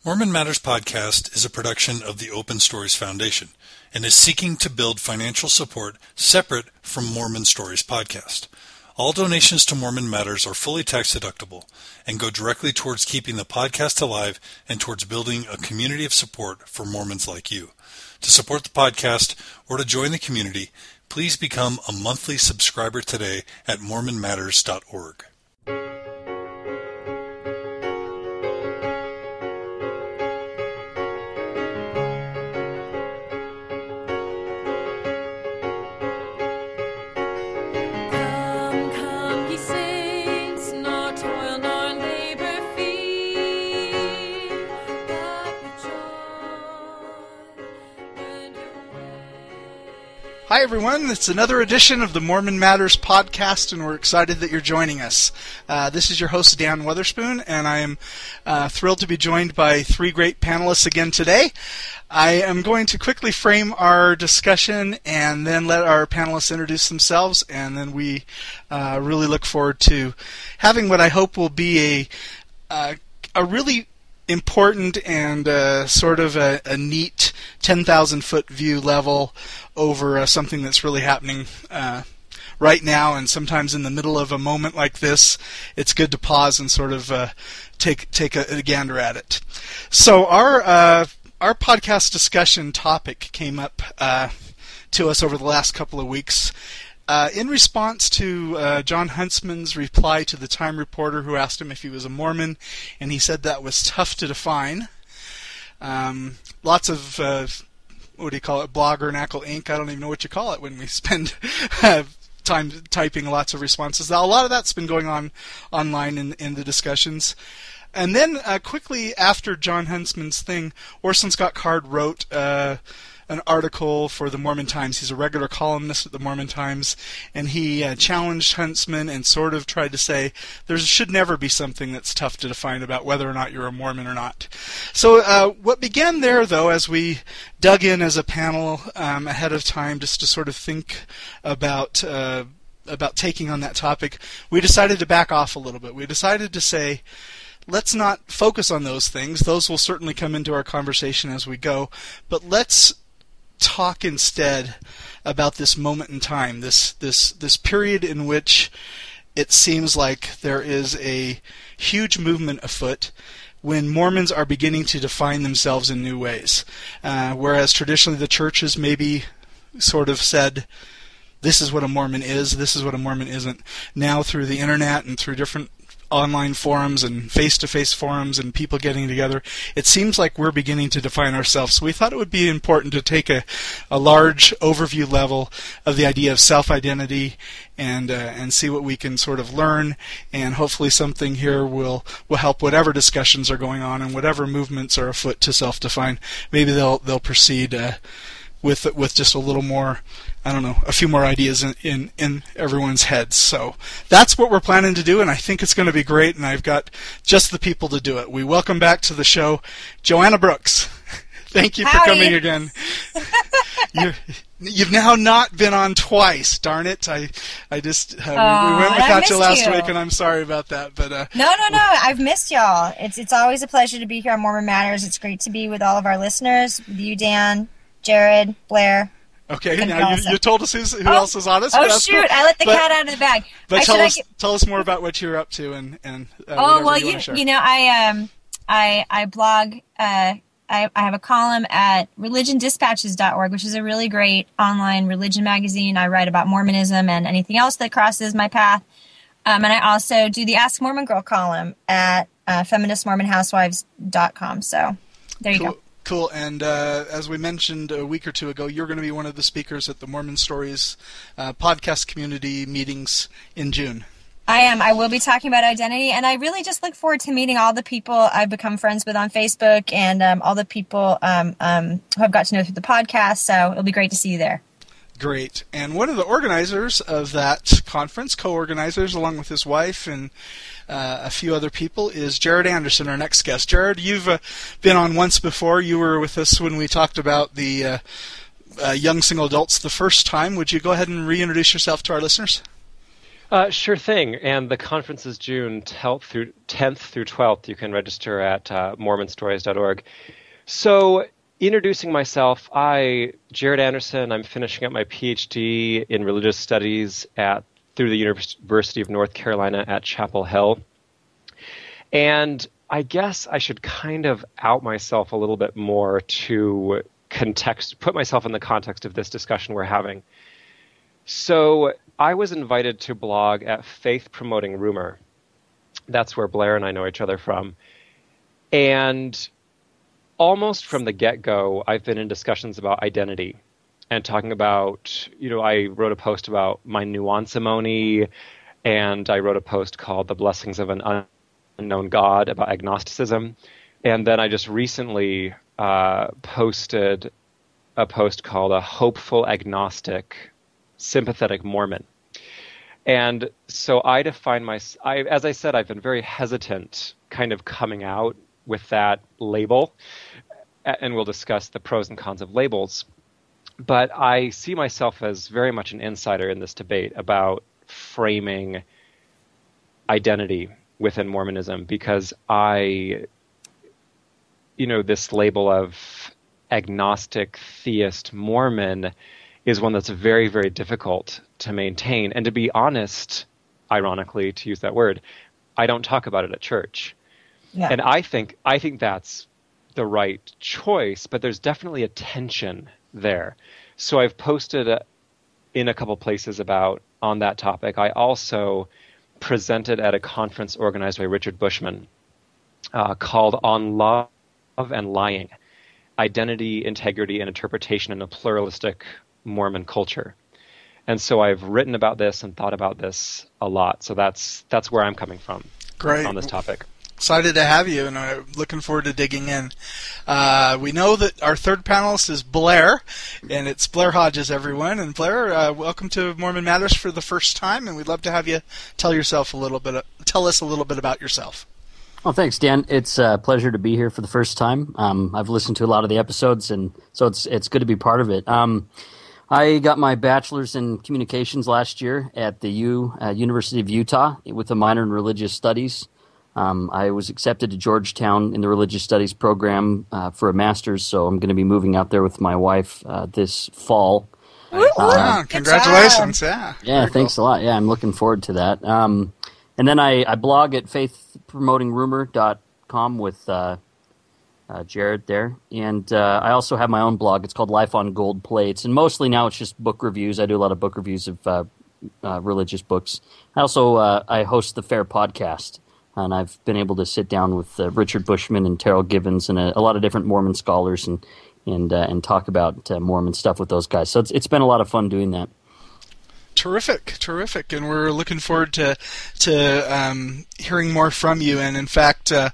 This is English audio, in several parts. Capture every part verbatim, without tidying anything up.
Mormon Matters Podcast is a production of the Open Stories Foundation and is seeking to build financial support separate from Mormon Stories Podcast. All donations to Mormon Matters are fully tax deductible and go directly towards keeping the podcast alive and towards building a community of support for Mormons like you. To support the podcast or to join the community, please become a monthly subscriber today at mormon matters dot org. Hi everyone, it's another edition of the Mormon Matters podcast, and we're excited that you're joining us. Uh, this is your host, Dan Weatherspoon, and I am uh, thrilled to be joined by three great panelists again today. I am going to quickly frame our discussion and then let our panelists introduce themselves, and then we uh, really look forward to having what I hope will be a, uh, a really important and uh, sort of a, a neat ten thousand foot view level over uh, something that's really happening uh, right now, and sometimes in the middle of a moment like this, it's good to pause and sort of uh, take take a, a gander at it. So our uh, our podcast discussion topic came up uh, to us over the last couple of weeks. Uh, in response to uh, John Huntsman's reply to the Time reporter who asked him if he was a Mormon, and he said that was tough to define. Um, lots of, uh, what do you call it, bloggernacle ink, I don't even know what you call it when we spend uh, time typing lots of responses. Now, a lot of that's been going on online in, in the discussions. And then uh, quickly after John Huntsman's thing, Orson Scott Card wrote uh, an article for the Mormon Times. He's a regular columnist at the Mormon Times, and he uh, challenged Huntsman and sort of tried to say there should never be something that's tough to define about whether or not you're a Mormon or not. So uh, what began there, though, as we dug in as a panel um, ahead of time just to sort of think about uh, about taking on that topic, we decided to back off a little bit. We decided to say, let's not focus on those things. Those will certainly come into our conversation as we go, but let's talk instead about this moment in time, this this this period in which it seems like there is a huge movement afoot when Mormons are beginning to define themselves in new ways. Uh, whereas traditionally the church has maybe sort of said, this is what a Mormon is, this is what a Mormon isn't. Now through the internet and through different online forums and face-to-face forums and people getting together, it seems like we're beginning to define ourselves. So we thought it would be important to take a, a large overview level of the idea of self-identity and uh, and see what we can sort of learn, and hopefully something here will, will help whatever discussions are going on and whatever movements are afoot to self-define. Maybe they'll they'll proceed uh, with with just a little more, I don't know, a few more ideas in, in, in everyone's heads. So that's what we're planning to do, and I think it's going to be great, and I've got just the people to do it. We welcome back to the show Joanna Brooks. Thank you Howdy. for coming again. You're, you've now not been on twice, darn it. I I just, uh, oh, we, we went without you last you. week, and I'm sorry about that. But uh, No, no, no, I've missed y'all. It's, it's always a pleasure to be here on Mormon Matters. It's great to be with all of our listeners, with you, Dan, Jared, Blair. Okay, now you, you told us who's, who oh, else is on us. Oh, That's shoot, cool. I let the but, cat out of the bag. But I, tell us, get... tell us more about what you're up to, and and uh, oh well, you you you, you know, I um I I blog. Uh, I I have a column at religion dispatches dot org, which is a really great online religion magazine. I write about Mormonism and anything else that crosses my path. Um, and I also do the Ask Mormon Girl column at uh, feminist mormon housewives dot com. So there you cool. go. Cool, and uh, as we mentioned a week or two ago, you're going to be one of the speakers at the Mormon Stories uh, podcast community meetings in June. I am. I will be talking about identity, and I really just look forward to meeting all the people I've become friends with on Facebook and um, all the people um, um, who I've got to know through the podcast, so it'll be great to see you there. Great. And one of the organizers of that conference, co-organizers, along with his wife and uh, a few other people, is Jared Anderson, our next guest. Jared, you've uh, been on once before. You were with us when we talked about the uh, uh, young single adults the first time. Would you go ahead and reintroduce yourself to our listeners? Uh, sure thing. And the conference is June tenth through tenth through twelfth. You can register at uh, mormon stories dot org. So, introducing myself, I, Jared Anderson, I'm finishing up my PhD in religious studies at through the University of North Carolina at Chapel Hill. And I guess I should kind of out myself a little bit more to context, put myself in the context of this discussion we're having. So I was invited to blog at Faith Promoting Rumor. That's where Blair and I know each other from. And almost from the get-go, I've been in discussions about identity and talking about, you know, I wrote a post about my nuanceimony, and I wrote a post called The Blessings of an Unknown God about agnosticism. And then I just recently uh, posted a post called A Hopeful Agnostic Sympathetic Mormon. And so I define my, I, as I said, I've been very hesitant kind of coming out with that label, and we'll discuss the pros and cons of labels. But I see myself as very much an insider in this debate about framing identity within Mormonism, because I, you know, this label of agnostic theist Mormon is one that's very, very difficult to maintain. And to be honest, ironically, to use that word, I don't talk about it at church. Yeah. And I think I think that's the right choice, but there's definitely a tension there. So I've posted a, in a couple places about on that topic. I also presented at a conference organized by Richard Bushman uh, called On Love and Lying, Identity, Integrity, and Interpretation in a Pluralistic Mormon Culture. And so I've written about this and thought about this a lot. So that's that's where I'm coming from. Great. On this topic. Excited to have you, and I'm looking forward to digging in. Uh, we know that our third panelist is Blair, and it's Blair Hodges, everyone. And Blair, uh, welcome to Mormon Matters for the first time, and we'd love to have you tell yourself a little bit. Of, tell us a little bit about yourself. Well, thanks, Dan. It's a pleasure to be here for the first time. Um, I've listened to a lot of the episodes, and so it's it's good to be part of it. Um, I got my bachelor's in communications last year at the U uh, University of Utah with a minor in religious studies. Um, I was accepted to Georgetown in the religious studies program uh, for a master's, so I'm going to be moving out there with my wife uh, this fall. Uh, wow, congratulations! Yeah, yeah, Very thanks cool. a lot. Yeah, I'm looking forward to that. Um, and then I, I blog at faith promoting rumor dot com with uh, uh, Jared there, and uh, I also have my own blog. It's called Life on Gold Plates, and mostly now it's just book reviews. I do a lot of book reviews of uh, uh, religious books. I also uh, I host the Fair Podcast. And I've been able to sit down with uh, Richard Bushman and Terrell Gibbons and a, a lot of different Mormon scholars and and uh, and talk about uh, Mormon stuff with those guys. So it's it's been a lot of fun doing that. Terrific, terrific, and we're looking forward to to um, hearing more from you. And in fact, uh,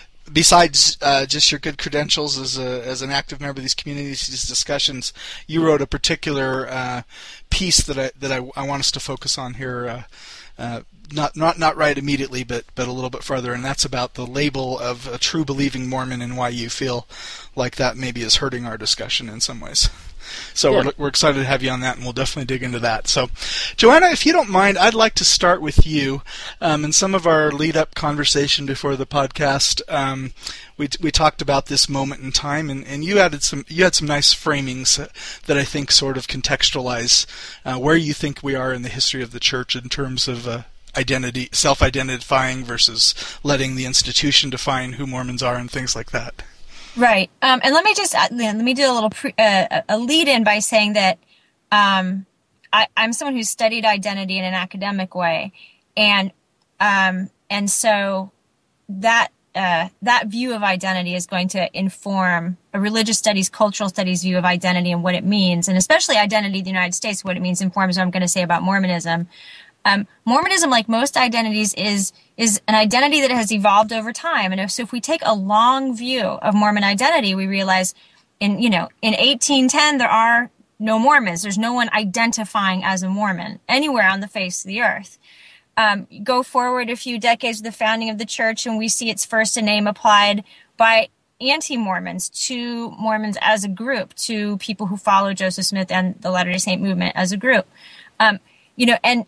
besides uh, just your good credentials as a as an active member of these communities, these discussions, you wrote a particular uh, piece that I that I, I want us to focus on here. Uh, uh, Not not not right immediately, but but a little bit further, and that's about the label of a true believing Mormon and why you feel like that maybe is hurting our discussion in some ways. So yeah. we're we're excited to have you on that, and we'll definitely dig into that. So, Joanna, if you don't mind, I'd like to start with you. Um, in some of our lead-up conversation before the podcast, um, we we talked about this moment in time, and, and you added some you had some nice framings that I think sort of contextualize uh, where you think we are in the history of the church in terms of uh, identity, self-identifying versus letting the institution define who Mormons are and things like that. Right. Um, and let me just let me do a little pre, uh, a lead-in by saying that um, I, I'm someone who's studied identity in an academic way, and um, and so that uh, that view of identity is going to inform a religious studies, cultural studies view of identity and what it means, and especially identity in the United States. What it means informs what I'm going to say about Mormonism. Um, Mormonism, like most identities, is is an identity that has evolved over time. And if, so if we take a long view of Mormon identity, we realize in, you know, in eighteen ten, there are no Mormons. There's no one identifying as a Mormon anywhere on the face of the earth. Um, go forward a few decades of the founding of the church, and we see its first name applied by anti-Mormons to Mormons as a group, to people who follow Joseph Smith and the Latter-day Saint movement as a group. Um, you know, and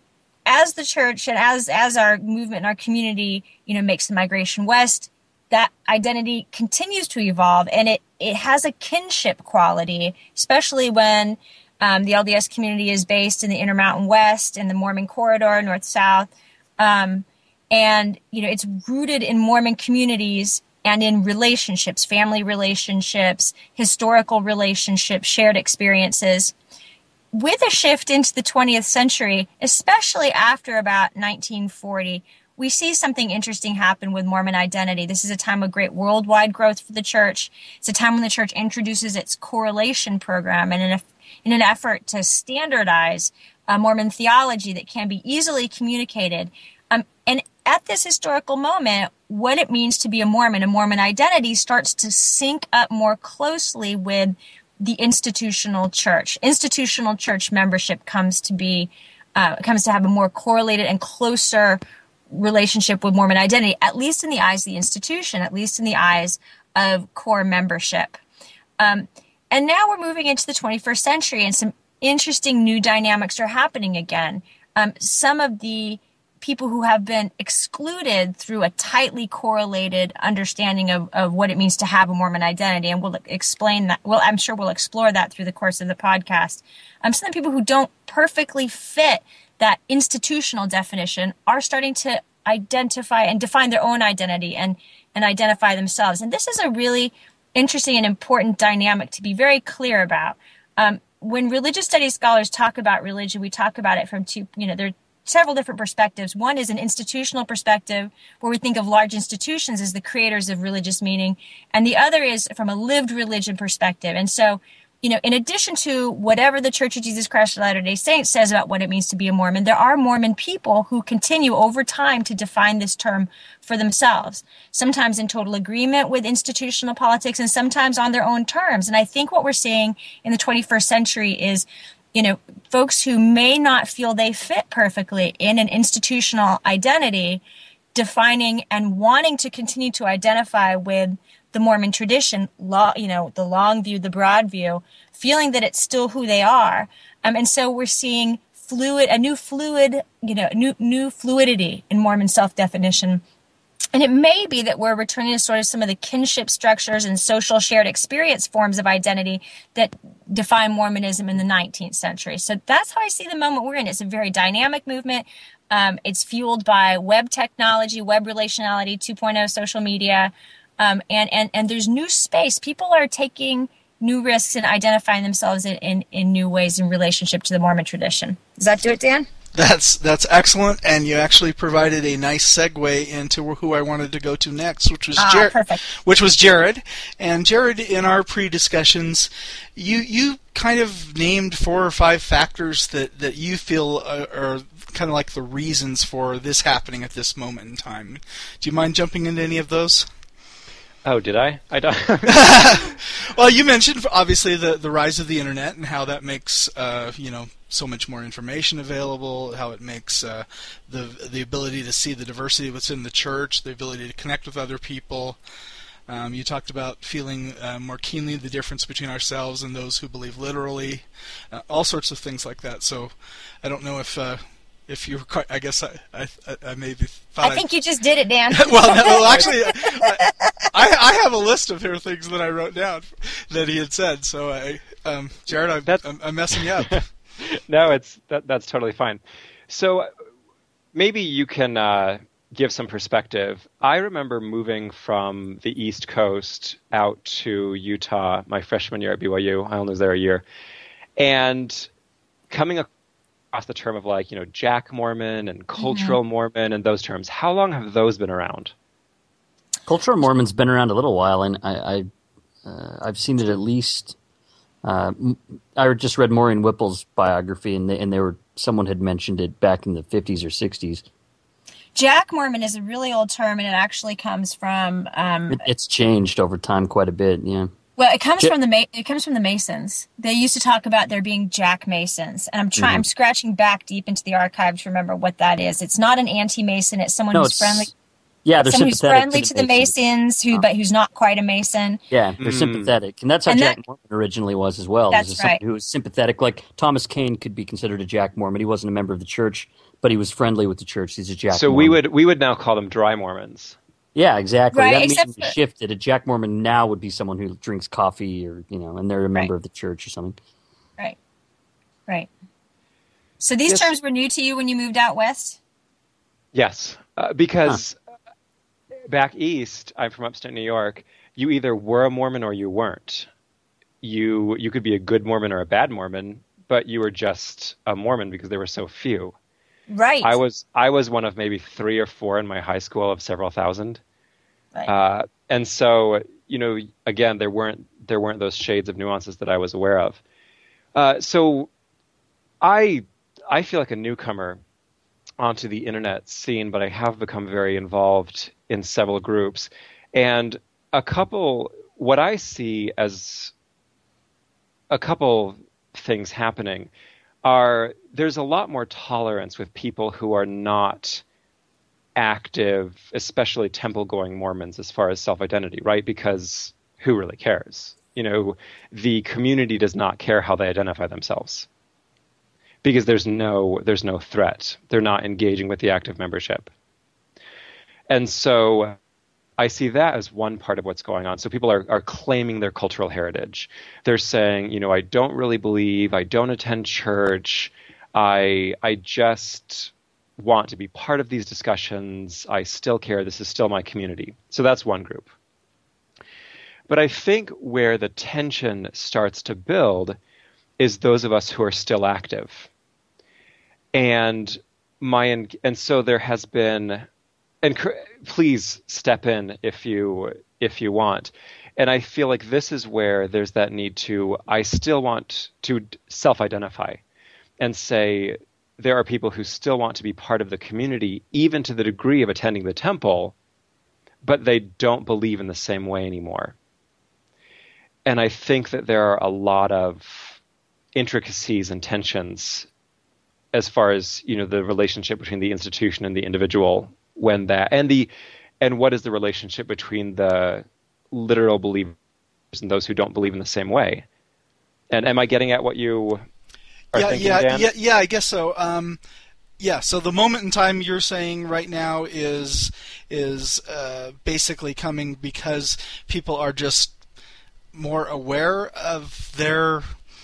as the church and as as our movement and our community, you know, makes the migration west, that identity continues to evolve, and it, it has a kinship quality, especially when um, the L D S community is based in the Intermountain West and the Mormon corridor, north-south. Um, and, you know, it's rooted in Mormon communities and in relationships, family relationships, historical relationships, shared experiences. With a shift into the twentieth century, especially after about nineteen forty, we see something interesting happen with Mormon identity. This is a time of great worldwide growth for the church. It's a time when the church introduces its correlation program and in, a, in an effort to standardize uh, Mormon theology that can be easily communicated. Um, and at this historical moment, what it means to be a Mormon, a Mormon identity, starts to sync up more closely with the institutional church. Institutional church membership comes to be, uh, comes to have a more correlated and closer relationship with Mormon identity, at least in the eyes of the institution, at least in the eyes of core membership. Um, and now we're moving into the twenty-first century, and some interesting new dynamics are happening again. Um, some of the people who have been excluded through a tightly correlated understanding of, of what it means to have a Mormon identity, and we'll explain that. Well, I'm sure we'll explore that through the course of the podcast. Um, some of the people who don't perfectly fit that institutional definition are starting to identify and define their own identity and, and identify themselves. And this is a really interesting and important dynamic to be very clear about. Um, when religious studies scholars talk about religion, we talk about it from two, you know, there are several different perspectives. One is an institutional perspective, where we think of large institutions as the creators of religious meaning. And the other is from a lived religion perspective. And so, you know, in addition to whatever the Church of Jesus Christ of Latter-day Saints says about what it means to be a Mormon, there are Mormon people who continue over time to define this term for themselves, sometimes in total agreement with institutional politics and sometimes on their own terms. And I think what we're seeing in the twenty-first century is, you know, folks who may not feel they fit perfectly in an institutional identity, defining and wanting to continue to identify with the Mormon tradition, law, you know, the long view, the broad view, feeling that it's still who they are. Um, and so we're seeing fluid, a new fluid, you know, new, new fluidity in Mormon self-definition. And it may be that we're returning to sort of some of the kinship structures and social shared experience forms of identity that define Mormonism in the nineteenth century. So that's how I see the moment we're in. It's a very dynamic movement. Um, it's fueled by web technology, web relationality, two point oh, social media. Um, and, and, and there's new space. People are taking new risks and identifying themselves in, in, in new ways in relationship to the Mormon tradition. Does that do it, Dan? That's that's excellent, and you actually provided a nice segue into who I wanted to go to next, which was ah, Jared. Perfect. Which was Jared. And Jared, in our pre-discussions, you you kind of named four or five factors that, that you feel are, are kind of like the reasons for this happening at this moment in time. Do you mind jumping into any of those? Oh, did I? I don't. Well, you mentioned obviously the, the rise of the internet and how that makes uh, you know so much more information available. How it makes uh, the the ability to see the diversity within the church, the ability to connect with other people. Um, you talked about feeling uh, more keenly the difference between ourselves and those who believe literally, uh, all sorts of things like that. So, I don't know if. Uh, If you, quite, I guess I, I, I maybe thought I think I, you just did it, Dan. well, no, well, actually, I, I, I have a list of here things that I wrote down that he had said. So, I, um, Jared, I'm, I'm, I'm messing you up. No, it's that, that's totally fine. So, maybe you can uh, give some perspective. I remember moving from the East Coast out to Utah my freshman year at B Y U. I only was there a year, and coming across off the term of like, you know, Jack Mormon and cultural mm-hmm. Mormon and those terms. How long have those been around? Cultural Mormon's been around a little while, and I, I uh, I've seen it at least. Uh, I just read Maureen Whipple's biography, and they, and they were someone had mentioned it back in the fifties or sixties. Jack Mormon is a really old term, and it actually comes from. Um, it, it's changed over time quite a bit. Yeah. Well, it comes J- from the Ma- it comes from the Masons. They used to talk about there being Jack Masons, and I'm trying. Mm-hmm. I'm scratching back deep into the archives to remember what that is. It's not an anti-Mason. It's someone no, who's it's, friendly. Yeah, they're someone who's sympathetic friendly to to the the Masons, who Oh. but who's not quite a Mason. Yeah, they're Mm. sympathetic, and that's how And Jack that- Mormon originally was as well. That's was someone right. who was sympathetic. Like Thomas Caine could be considered a Jack Mormon. He wasn't a member of the church, but he was friendly with the church. He's a Jack. So Mormon. we would we would now call them dry Mormons. Yeah, exactly. Right, that except meaning for- shifted. A Jack Mormon now would be someone who drinks coffee, or you know, and they're a member Right. of the church or something. Right. Right. So these Yes. terms were new to you when you moved out west? Yes, uh, because back east, I'm from upstate New York. You either were a Mormon or you weren't. You you could be a good Mormon or a bad Mormon, but you were just a Mormon because there were so few. Right. I was I was one of maybe three or four in my high school of several thousand. Right. Uh, and so, you know, again, there weren't there weren't those shades of nuances that I was aware of. Uh, so, I I feel like a newcomer onto the internet scene, but I have become very involved in several groups, and a couple. What I see as a couple things happening are there's a lot more tolerance with people who are not active, especially temple-going Mormons, as far as self-identity, right? Because who really cares? You know, the community does not care how they identify themselves because there's no there's no threat. They're not engaging with the active membership. And so I see that as one part of what's going on. So people are, are claiming their cultural heritage. They're saying, you know, I don't really believe, I don't attend church, I I just want to be part of these discussions, I still care, this is still my community. So that's one group. But I think where the tension starts to build is those of us who are still active. And my and so there has been, and please step in if you if you want. And I feel like this is where there's that need to, I still want to self-identify and say there are people who still want to be part of the community, even to the degree of attending the temple, but they don't believe in the same way anymore. And I think that there are a lot of intricacies and tensions as far as, you know, the relationship between the institution and the individual when that, and the, and what is the relationship between the literal believers and those who don't believe in the same way. And am I getting at what you are yeah, thinking, yeah, Dan? yeah, yeah. I guess so. Um, yeah. So the moment in time you're saying right now is is uh, basically coming because people are just more aware of their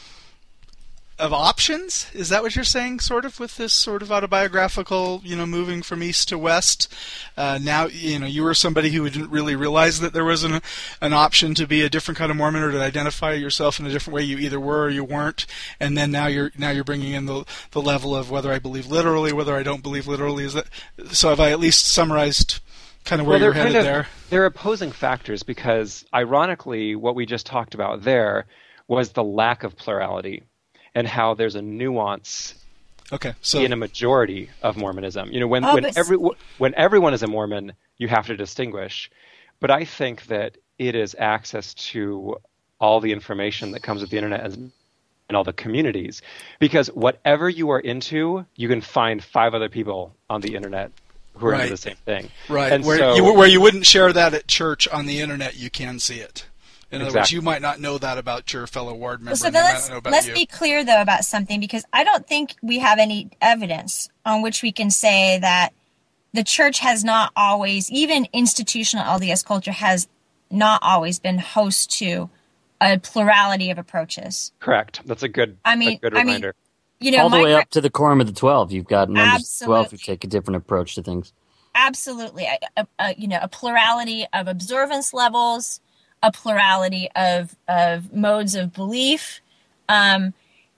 of options. Is that what you're saying? Sort of with this sort of autobiographical, you know, moving from east to west. Uh, now, you know, you were somebody who didn't really realize that there was an an option to be a different kind of Mormon or to identify yourself in a different way. You either were or you weren't, and then now you're now you're bringing in the the level of whether I believe literally, whether I don't believe literally. Is that so? Have I at least summarized kind of where Well, you're they're headed kind of, there? They're opposing factors because, ironically, what we just talked about there was the lack of plurality and how there's a nuance Okay, so in a majority of Mormonism. You know, when Oh, when but- every when everyone is a Mormon, you have to distinguish. But I think that it is access to all the information that comes with the internet and and all the communities, because whatever you are into, you can find five other people on the internet who are Right. into the same thing. right And where so, you where you wouldn't share that at church on the internet, you can see it. In other words, Exactly. you might not know that about your fellow ward member. Well, so and they then might let's not know about let's you. be clear though about something, because I don't think we have any evidence on which we can say that the church has not always, even institutional L D S culture has not always been host to a plurality of approaches. correct. That's a good, I mean- a good I mean, reminder. You know, All the my way gra- up to the quorum of the twelve. You've got members of the twelve who Absolutely. take a different approach to things. absolutely, a, a, a, you know, a plurality of observance levels, a plurality of of modes of belief, um,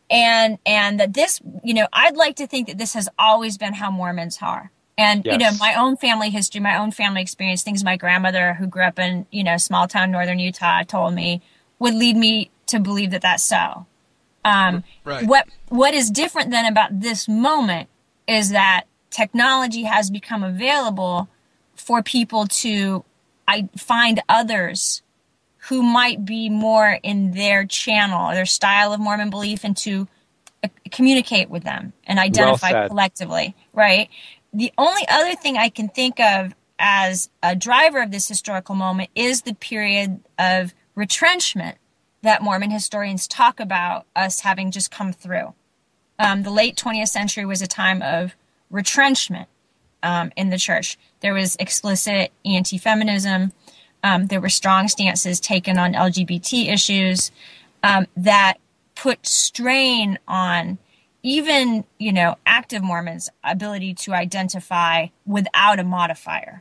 and and that this, you know, I'd like to think that this has always been how Mormons are. And you know, Yes. my own family history, my own family experience, things my grandmother, who grew up in, you know, small town northern Utah, told me would lead me to believe that that's so. Um, Right. What what is different then about this moment is that technology has become available for people to I find others who might be more in their channel or their style of Mormon belief, and to uh, communicate with them and identify said. collectively, right? The only other thing I can think of as a driver of this historical moment is the period of retrenchment that Mormon historians talk about us having just come through. Um, the late twentieth century was a time of retrenchment um, in the church. There was explicit anti-feminism. Um, there were strong stances taken on L G B T issues um, that put strain on even, you know, active Mormons' ability to identify without a modifier.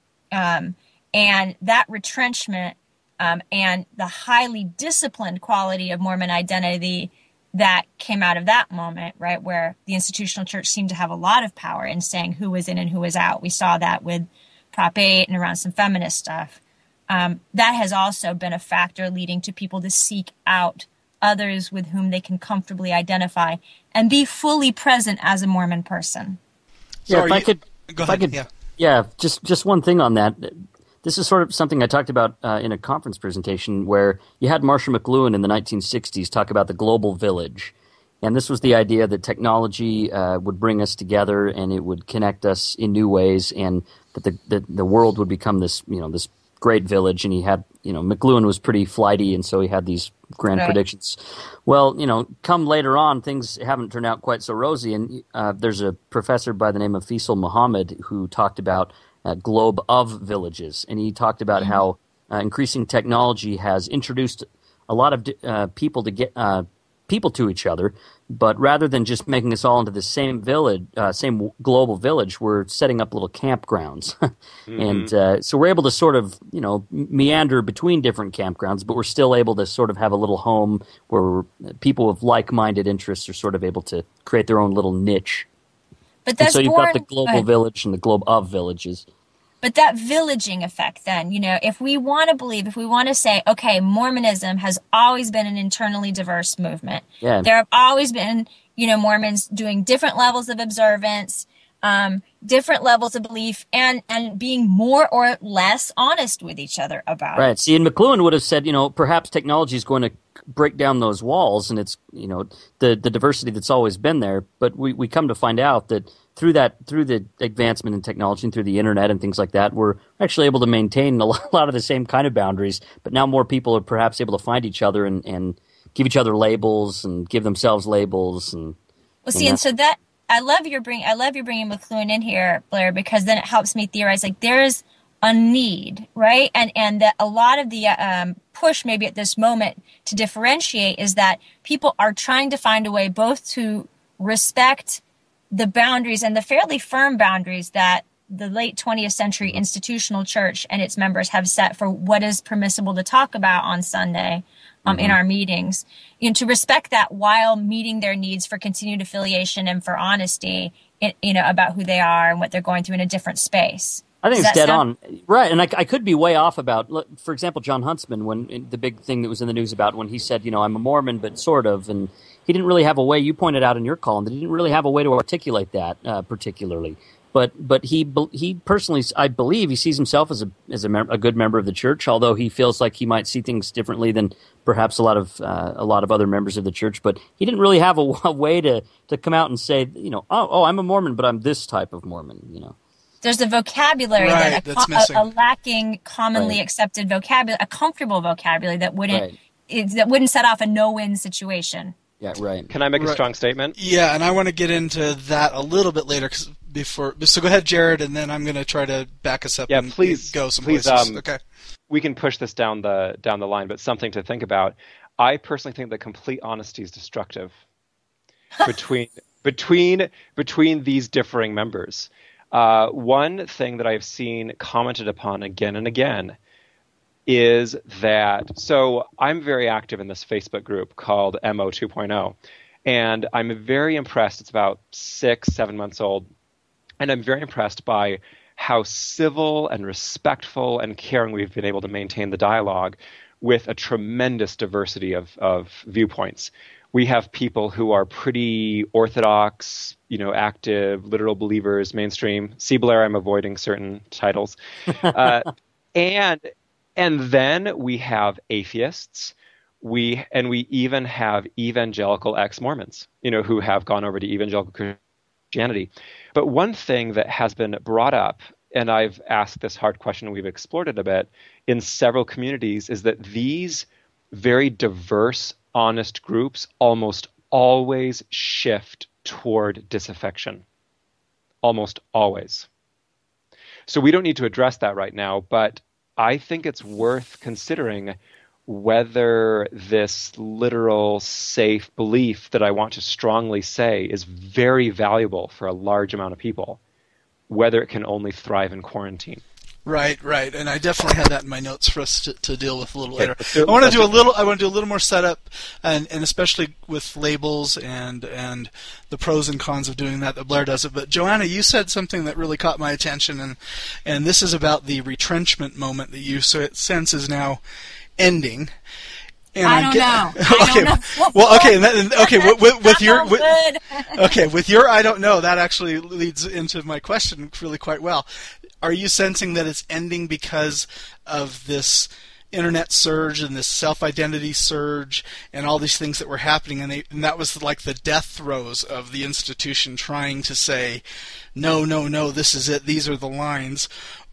Um, and that retrenchment um, and the highly disciplined quality of Mormon identity that came out of that moment, right, where the institutional church seemed to have a lot of power in saying who was in and who was out. We saw that with Prop eight and around some feminist stuff. Um, that has also been a factor leading to people to seek out others with whom they can comfortably identify and be fully present as a Mormon person. So yeah, if you, I could, go if ahead. I could, yeah. yeah, just just one thing on that. This is sort of something I talked about uh, in a conference presentation where you had Marshall McLuhan in the nineteen sixties talk about the global village. And this was the idea that technology uh, would bring us together and it would connect us in new ways, and that the, the, the world would become this, you know, this great village. And he had, you know, McLuhan was pretty flighty, and so he had these grand right. predictions. Well, you know, come later on, things haven't turned out quite so rosy. And uh, there's a professor by the name of Faisal Muhammad who talked about a globe of villages, and he talked about mm-hmm. how uh, increasing technology has introduced a lot of uh, people to get uh, people to each other, but rather than just making us all into the same village, uh, same global village, we're setting up little campgrounds. mm-hmm. And uh, so we're able to sort of, you know, meander between different campgrounds, but we're still able to sort of have a little home where people with like-minded interests are sort of able to create their own little niche. But that's and so you've born, got the global village and the globe of villages. But that villaging effect then, you know, if we want to believe, if we want to say, okay, Mormonism has always been an internally diverse movement. Yeah. There have always been, you know, Mormons doing different levels of observance, um, different levels of belief, and, and being more or less honest with each other about right. it. See, and McLuhan would have said, you know, perhaps technology is going to break down those walls, and it's, you know, the, the diversity that's always been there. But we, we come to find out that through that, through the advancement in technology and through the internet and things like that, we're actually able to maintain a lot of the same kind of boundaries. But now more people are perhaps able to find each other and, and give each other labels and give themselves labels. And well, see, and, and so that I love your bring, I love your bringing McLuhan in here, Blair, because then it helps me theorize. Like there's a need, right? And and that a lot of the um, push maybe at this moment to differentiate is that people are trying to find a way both to respect the boundaries and the fairly firm boundaries that the late twentieth century institutional church and its members have set for what is permissible to talk about on Sunday um, mm-hmm. in our meetings, you know, to respect that while meeting their needs for continued affiliation and for honesty, in, you know, about who they are and what they're going through in a different space. I think Does it's dead sound- on. Right, and I, I could be way off about, for example, John Huntsman, when the big thing that was in the news about when he said, you know, I'm a Mormon, but sort of, and he didn't really have a way, you pointed out in your column, that he didn't really have a way to articulate that uh, particularly. But but he he personally, I believe, he sees himself as a as a, mem- a good member of the church, although he feels like he might see things differently than perhaps a lot of uh, a lot of other members of the church. But he didn't really have a, a way to, to come out and say, you know, oh, oh, I'm a Mormon, but I'm this type of Mormon, you know. There's a vocabulary right, that a, that's missing. a, a lacking, commonly right. accepted vocabulary, a comfortable vocabulary that wouldn't right. it, that wouldn't set off a no-win situation. Yeah, right. Can I make right. a strong statement? Yeah, and I want to get into that a little bit later. Cause before, so go ahead, Jared, and then I'm going to try to back us up. Yeah, and please go some please, places. Um, okay. We can push this down the down the line, but something to think about. I personally think that complete honesty is destructive between between between these differing members. Uh, one thing that I've seen commented upon again and again is that, so I'm very active in this Facebook group called M O two point oh, and I'm very impressed. It's about six, seven months old, and I'm very impressed by how civil and respectful and caring we've been able to maintain the dialogue with a tremendous diversity of, of viewpoints. We have people who are pretty orthodox, you know, active, literal believers, mainstream. See, Blair, I'm avoiding certain titles. Uh, and and then we have atheists. We and we even have evangelical ex-Mormons, you know, who have gone over to evangelical Christianity. But one thing that has been brought up and I've asked this hard question, and we've explored it a bit, in several communities, is that these very diverse, honest groups almost always shift toward disaffection. Almost always. So we don't need to address that right now, but I think it's worth considering whether this literal, safe belief that I want to strongly say is very valuable for a large amount of people, whether it can only thrive in quarantine. Right, right, and I definitely had that in my notes for us to, to deal with a little Okay, later. let's do- I want to let's do a do- little. I want to do a little more setup, and, and especially with labels and and the pros and cons of doing that. That Blair does it. But Joanna, you said something that really caught my attention, and and this is about the retrenchment moment that you so it sense is now ending. And I don't get- know. I okay, don't know. well, okay, and that, okay, with, with, with That's your all with, good. okay, with your I don't know, that actually leads into my question really quite well. Are you sensing that it's ending because of this internet surge and this self-identity surge and all these things that were happening, and, they, and that was like the death throes of the institution trying to say, no, no, no, this is it, these are the lines?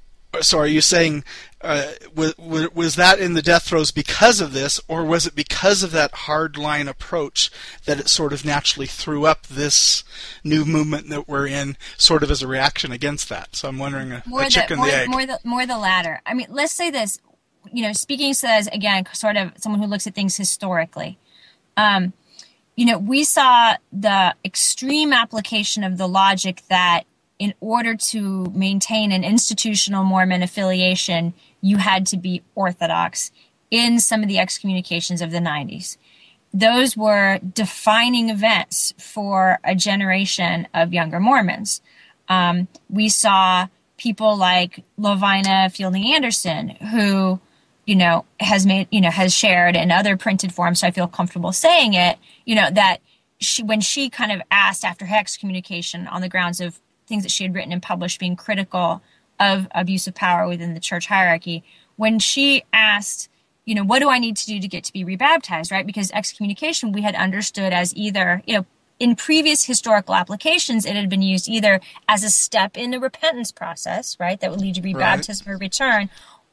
So are you saying, uh, was, was that in the death throes because of this, or was it because of that hard line approach that it sort of naturally threw up this new movement that we're in, sort of as a reaction against that? So I'm wondering, a, More a the, chicken more, the egg. more the more the latter. I mean, let's say this. You know, speaking says again, sort of someone who looks at things historically. Um, you know, we saw the extreme application of the logic that in order to maintain an institutional Mormon affiliation, you had to be Orthodox in some of the excommunications of the nineties. Those were defining events for a generation of younger Mormons. Um, we saw people like Lovina Fielding Anderson, who, you know, has made, you know, has shared in other printed forms, so I feel comfortable saying it, you know, that she, when she kind of asked after her excommunication on the grounds of things that she had written and published being critical of abuse of power within the church hierarchy, when she asked, you know, what do I need to do to get to be rebaptized, right? Because excommunication we had understood as either, you know, in previous historical applications, it had been used either as a step in the repentance process, right, that would lead to rebaptism right. or return,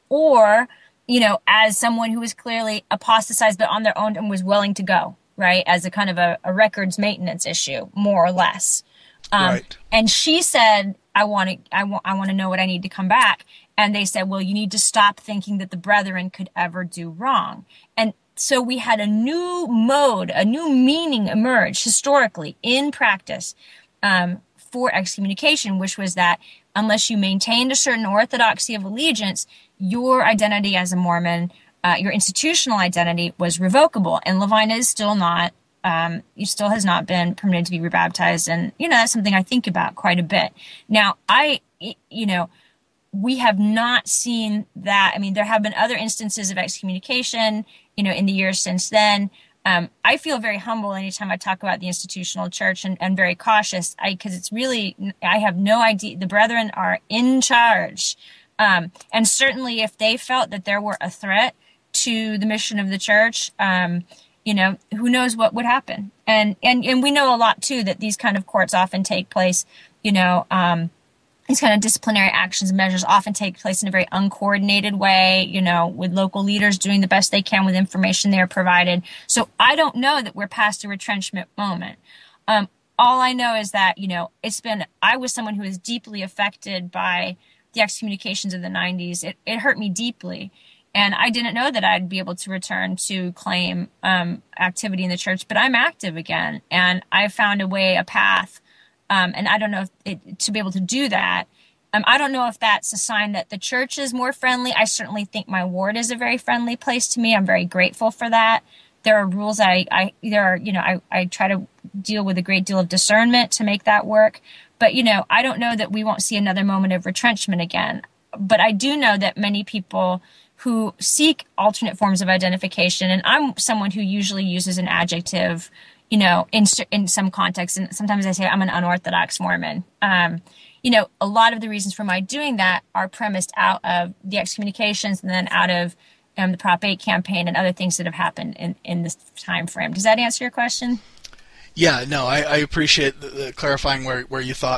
or, you know, as someone who was clearly apostatized but on their own and was willing to go, right, as a kind of a, a records maintenance issue, more or less. Um, right. And she said, I want to, I want, I want to know what I need to come back. And they said, well, you need to stop thinking that the brethren could ever do wrong. And so we had a new mode, a new meaning emerge historically in practice um, for excommunication, which was that unless you maintained a certain orthodoxy of allegiance, your identity as a Mormon, uh, your institutional identity was revocable. And Levina is still not. Um, he still has not been permitted to be rebaptized. And, you know, that's something I think about quite a bit. Now, I, you know, we have not seen that. I mean, there have been other instances of excommunication, you know, in the years since then. Um, I feel very humble anytime I talk about the institutional church and, and very cautious because it's really, I have no idea. The brethren are in charge. Um, and certainly if they felt that there were a threat to the mission of the church, um, you know, who knows what would happen. And, and, and we know a lot, too, that these kind of courts often take place, you know, um, these kind of disciplinary actions and measures often take place in a very uncoordinated way, you know, with local leaders doing the best they can with information they're provided. So I don't know that we're past a retrenchment moment. Um, all I know is that, you know, it's been, I was someone who was deeply affected by the excommunications of the nineties. It, it hurt me deeply. And I didn't know that I'd be able to return to claim um, activity in the church, but I'm active again. And I found a way, a path. Um, and I don't know if it, to be able to do that. Um, I don't know if that's a sign that the church is more friendly. I certainly think my ward is a very friendly place to me. I'm very grateful for that. There are rules I, I there are, you know, I, I try to deal with a great deal of discernment to make that work. But, you know, I don't know that we won't see another moment of retrenchment again. But I do know that many people who seek alternate forms of identification, and I'm someone who usually uses an adjective, you know, in in some contexts, and sometimes I say I'm an unorthodox Mormon. Um, you know, a lot of the reasons for my doing that are premised out of the excommunications and then out of um, the Prop eight campaign and other things that have happened in, in this time frame. Does that answer your question? Yeah, no, I, I appreciate the, the clarifying where, where you thought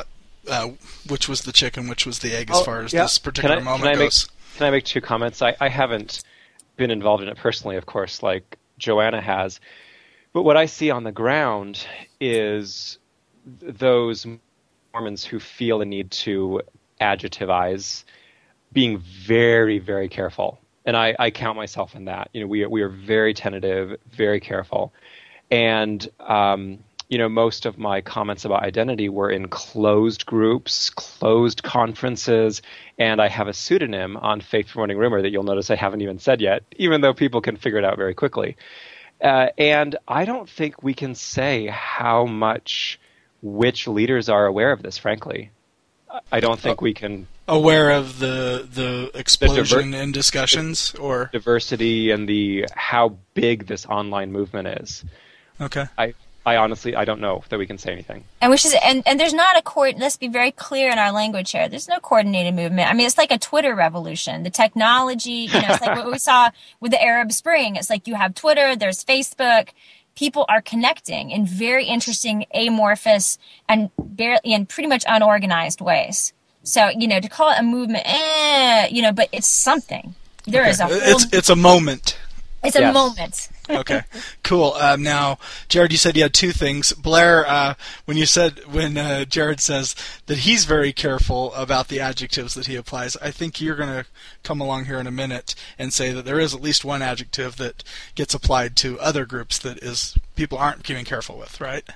uh, which was the chicken, which was the egg, as Oh, far as yeah. this particular Can I- moment can I make- goes. Can I make two comments? I, I haven't been involved in it personally, of course, like Joanna has. But what I see on the ground is th- those Mormons who feel a need to adjectivize being very, very careful. And I, I count myself in that. You know, we are, we are very tentative, very careful. And, um, you know, most of my comments about identity were in closed groups, closed conferences, and I have a pseudonym on Faith Promoting Rumor that you'll notice I haven't even said yet, even though people can figure it out very quickly. Uh, and I don't think we can say how much which leaders are aware of this, frankly. I don't think we can... Aware of the the explosion the diver- in discussions, or... diversity and the how big this online movement is. Okay. I, I honestly, I don't know that we can say anything. And which is, and, and there's not a coord. Let's be very clear in our language here. There's no coordinated movement. I mean, it's like a Twitter revolution. The technology, you know, it's like what we saw with the Arab Spring. It's like you have Twitter, there's Facebook. People are connecting in very interesting, amorphous, and barely, and pretty much unorganized ways. So, you know, to call it a movement, eh, you know, but it's something. There Okay. is a whole, It's it's a moment. it's a Yes. moment. Okay, cool. Um, now, Jared, you said you had two things. Blair, uh, when you said when uh, Jared says that he's very careful about the adjectives that he applies, I think you're going to come along here in a minute and say that there is at least one adjective that gets applied to other groups that is people aren't being careful with, right?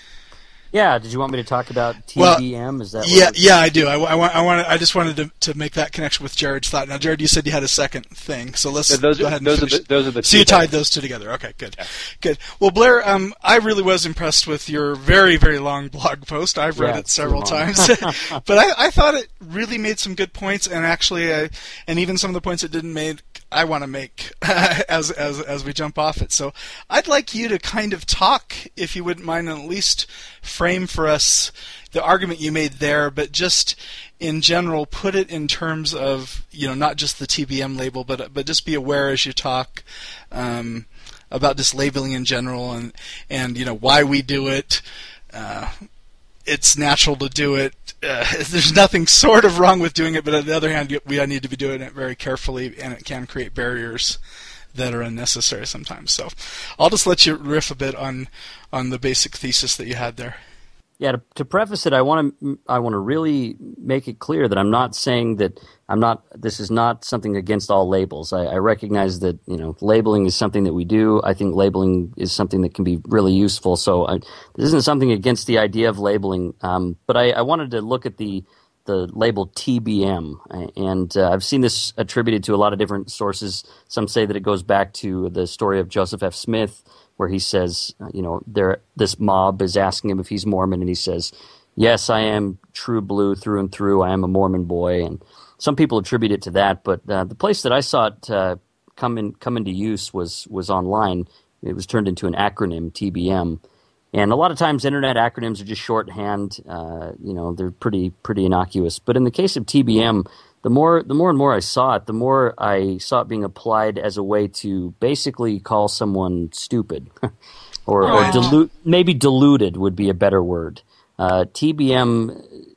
Yeah, did you want me to talk about T Well, B M? Is that what Yeah, we're- yeah, I do. I, I, want, I, wanted, I just wanted to, to make that connection with Jared's thought. Now, Jared, you said you had a second thing, so let's Yeah, those go are- ahead and those are finish. the- those are the so two you tied things. those two together. Okay, good, good. Well, Blair, um, I really was impressed with your very, very long blog post. I've read Yeah, it several too long. times, but I, I thought it really made some good points, and actually, uh, and even some of the points it didn't make, I want to make as as as we jump off it. So I'd like you to kind of talk, if you wouldn't mind, and at least frame for us the argument you made there, but just in general, put it in terms of, you know, not just the T B M label, but but just be aware as you talk um, about just labeling in general, and and you know why we do it. Uh, it's natural to do it. Uh, there's nothing sort of wrong with doing it, but on the other hand, we need to be doing it very carefully, and it can create barriers that are unnecessary sometimes. So I'll just let you riff a bit on on the basic thesis that you had there. Yeah, to, to preface it, I want to I want to really make it clear that I'm not saying that I'm not. This is not something against all labels. I, I recognize that you know labeling is something that we do. I think labeling is something that can be really useful. So I, this isn't something against the idea of labeling. Um, but I, I wanted to look at the the label T B M, and uh, I've seen this attributed to a lot of different sources. Some say that it goes back to the story of Joseph F. Smith, where he says, you know, there this mob is asking him if he's Mormon, and he says, "Yes, I am true blue through and through. I am a Mormon boy." And some people attribute it to that, but uh, the place that I saw it uh, come in come into use was was online. It was turned into an acronym, T B M. And a lot of times, internet acronyms are just shorthand. Uh, you know, they're pretty pretty innocuous. But in the case of T B M, the more the more and more I saw it, the more I saw it being applied as a way to basically call someone stupid, or, or dilute. Maybe deluded would be a better word. Uh, T B M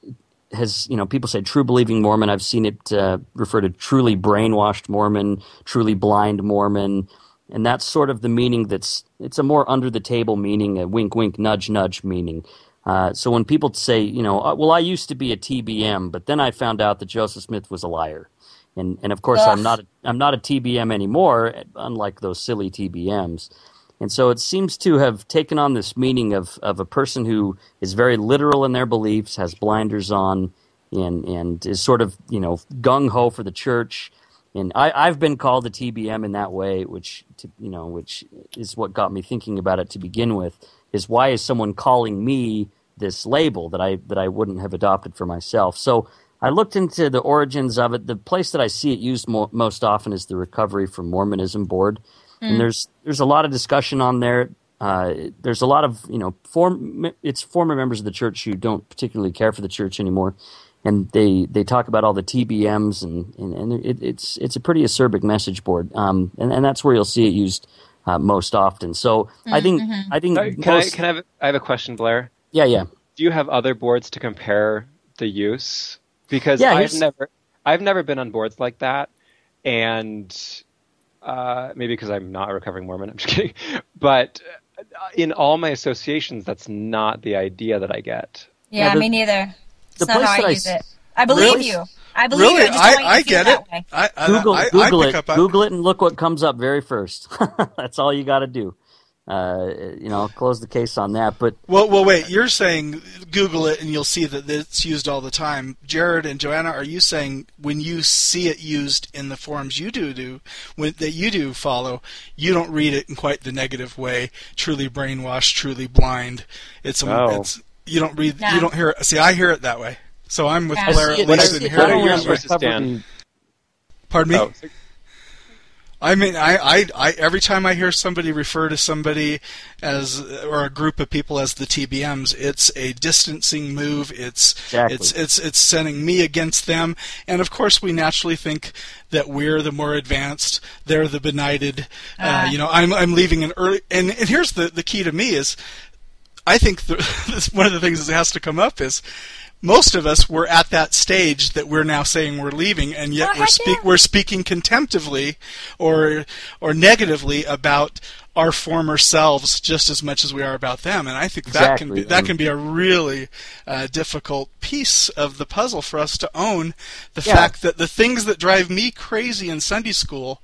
has, you know, people say true believing Mormon. I've seen it uh, refer to truly brainwashed Mormon, truly blind Mormon. And that's sort of the meaning that's, it's a more under the table meaning, a wink, wink, nudge, nudge meaning. Uh, so when people say, you know, well, I used to be a T B M, but then I found out that Joseph Smith was a liar. And, and of course, Ugh. I'm not, a, I'm not a T B M anymore, unlike those silly T B Ms. And so it seems to have taken on this meaning of, of a person who is very literal in their beliefs, has blinders on, and, and is sort of, you know, gung-ho for the church. And I, I've been called a T B M in that way, which to, you know, which is what got me thinking about it to begin with. Is why is someone calling me this label that I that I wouldn't have adopted for myself? So I looked into the origins of it. The place that I see it used mo- most often is the Recovery from Mormonism board, mm. and there's there's a lot of discussion on there. Uh, there's a lot of you know form. It's former members of the church who don't particularly care for the church anymore. And they, they talk about all the T B Ms, and, and, and it, it's it's a pretty acerbic message board, um, and, and that's where you'll see it used uh, most often. So mm-hmm. I think I think Sorry, can most, I can I have I have a question, Blair? Yeah, yeah. Do you have other boards to compare the use because Yeah, I've here's- never I've never been on boards like that, and uh, maybe because I'm not a recovering Mormon. I'm just kidding. But in all my associations, that's not the idea that I get. Yeah, Yeah, the- me neither. It's the not place how that I I use s- it. I believe Really? you. I believe Really, you. I, just don't want you I, I to feel get that it. way. I, I, Google I, Google I it, pick up. Google it, and look what comes up very first. That's all you got to do. Uh, you know, close the case on that. But Well, well, wait. You're saying Google it and you'll see that it's used all the time. Jared and Joanna, are you saying when you see it used in the forums you do do when, that you do follow, you don't read it in quite the negative way? Truly brainwashed, truly blind. It's a, No. it's you don't read, No. you don't hear it. See, I hear it that way. So I'm with I Blair see at it- I least see in it hearing that it way. your Yours way. versus covered Dan. in- Pardon me. Oh, I mean, I, I, I, every time I hear somebody refer to somebody as, or a group of people as the T B Ms, it's a distancing move. It's, Exactly. it's, it's, it's sending me against them. And of course, we naturally think that we're the more advanced. They're the benighted. Uh, Ah. you know, I'm, I'm leaving an early. And, and here's the, the key to me is, I think the, this, one of the things that has to come up is. Most of us were at that stage that we're now saying we're leaving, and yet Oh, we're heck speak yeah. we're speaking contemptively or or negatively about our former selves just as much as we are about them. And I think that can Exactly. be that And- can be a really uh, difficult piece of the puzzle for us to own the Yeah. fact that the things that drive me crazy in Sunday school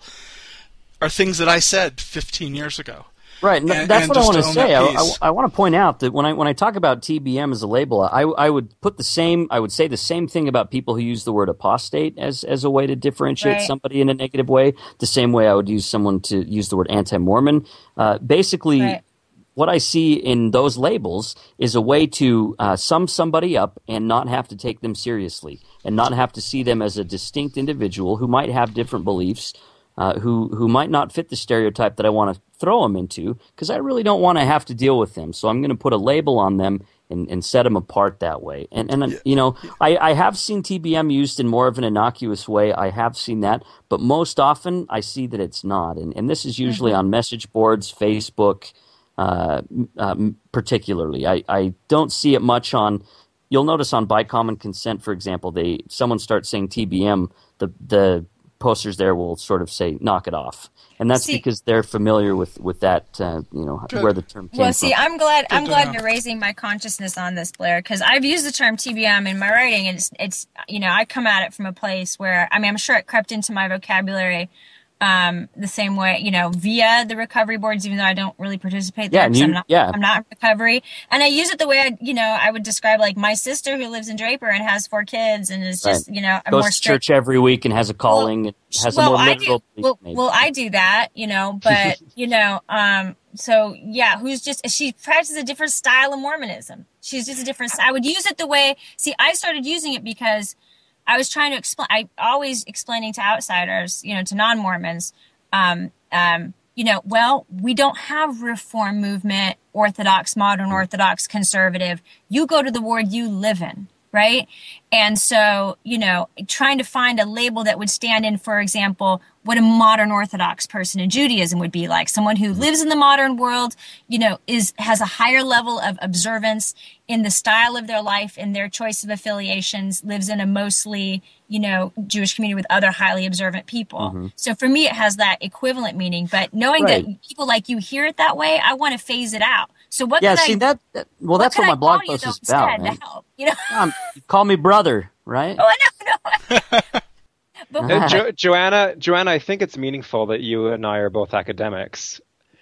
are things that I said fifteen years ago. Right, and And- that's and what I just want to to own say. that I, I, piece. I want to point out that when I when I talk about T B M as a label, I, I would put the same. I would say the same thing about people who use the word apostate as as a way to differentiate Right. somebody in a negative way. The same way I would use someone to use the word anti-Mormon. Uh, basically. Right. What I see in those labels is a way to uh, sum somebody up and not have to take them seriously, and not have to see them as a distinct individual who might have different beliefs, uh, who who might not fit the stereotype that I want to throw them into, because I really don't want to have to deal with them. So I'm going to put a label on them and, and set them apart that way. And and you know, I, I have seen T B M used in more of an innocuous way. I have seen that, but most often I see that it's not. And and this is usually on message boards, Facebook. Uh, um, particularly, I, I don't see it much on. You'll notice on By Common Consent, for example, they someone starts saying T B M, the the posters there will sort of say knock it off, and that's See- because they're familiar with with that uh, you know Good. where the term came Well, see, from. I'm glad I'm to glad know. you're raising my consciousness on this, Blair, because I've used the term T B M in my writing, and it's it's you know I come at it from a place where I mean I'm sure it crept into my vocabulary um, the same way you know via the recovery boards, even though I don't really participate there Yeah, and 'cause you- I'm not yeah. I'm not in recovery, and I use it the way I you know I would describe like my sister who lives in Draper and has four kids and is just Right. you know a Goes more to strict. church every week and has a calling. and has well, a more I literal do. belief, Well, maybe. well, I do that, you know, but you know, um, so yeah, who's just she practices a different style of Mormonism. She's just a different. I would use it the way. See, I started using it because I was trying to explain. I always explaining to outsiders, you know, to non-Mormons, um, um, you know, well, we don't have Reform movement, Orthodox, modern Orthodox, conservative. You go to the ward you live in. Right. And so, you know, trying to find a label that would stand in, for example, what a modern Orthodox person in Judaism would be like. Someone who lives in the modern world, you know, is has a higher level of observance in the style of their life and their choice of affiliations, lives in a mostly, you know, Jewish community with other highly observant people. So for me, it has that equivalent meaning. But knowing Right. that people like you hear it that way, I want to phase it out. So what yeah, can see I that, that well, that's can what my I blog call you, post though, is about. instead Man. to help? You know, Um, call me brother, right? oh, I know, no. But Uh, jo- Joanna, Joanna, I think it's meaningful that you and I are both academics.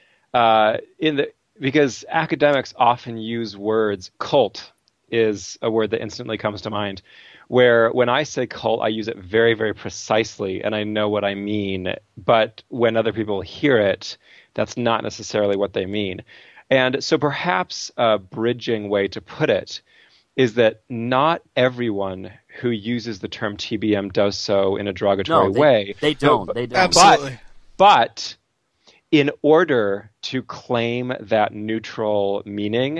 Uh, in the because academics often use words. Cult is a word that instantly comes to mind. Where when I say cult, I use it very, very precisely, and I know what I mean. But when other people hear it, that's not necessarily what they mean. And so perhaps a bridging way to put it is that not everyone who uses the term T B M does so in a derogatory No, they, way. they No, don't. but- they don't. Absolutely. But in order to claim that neutral meaning,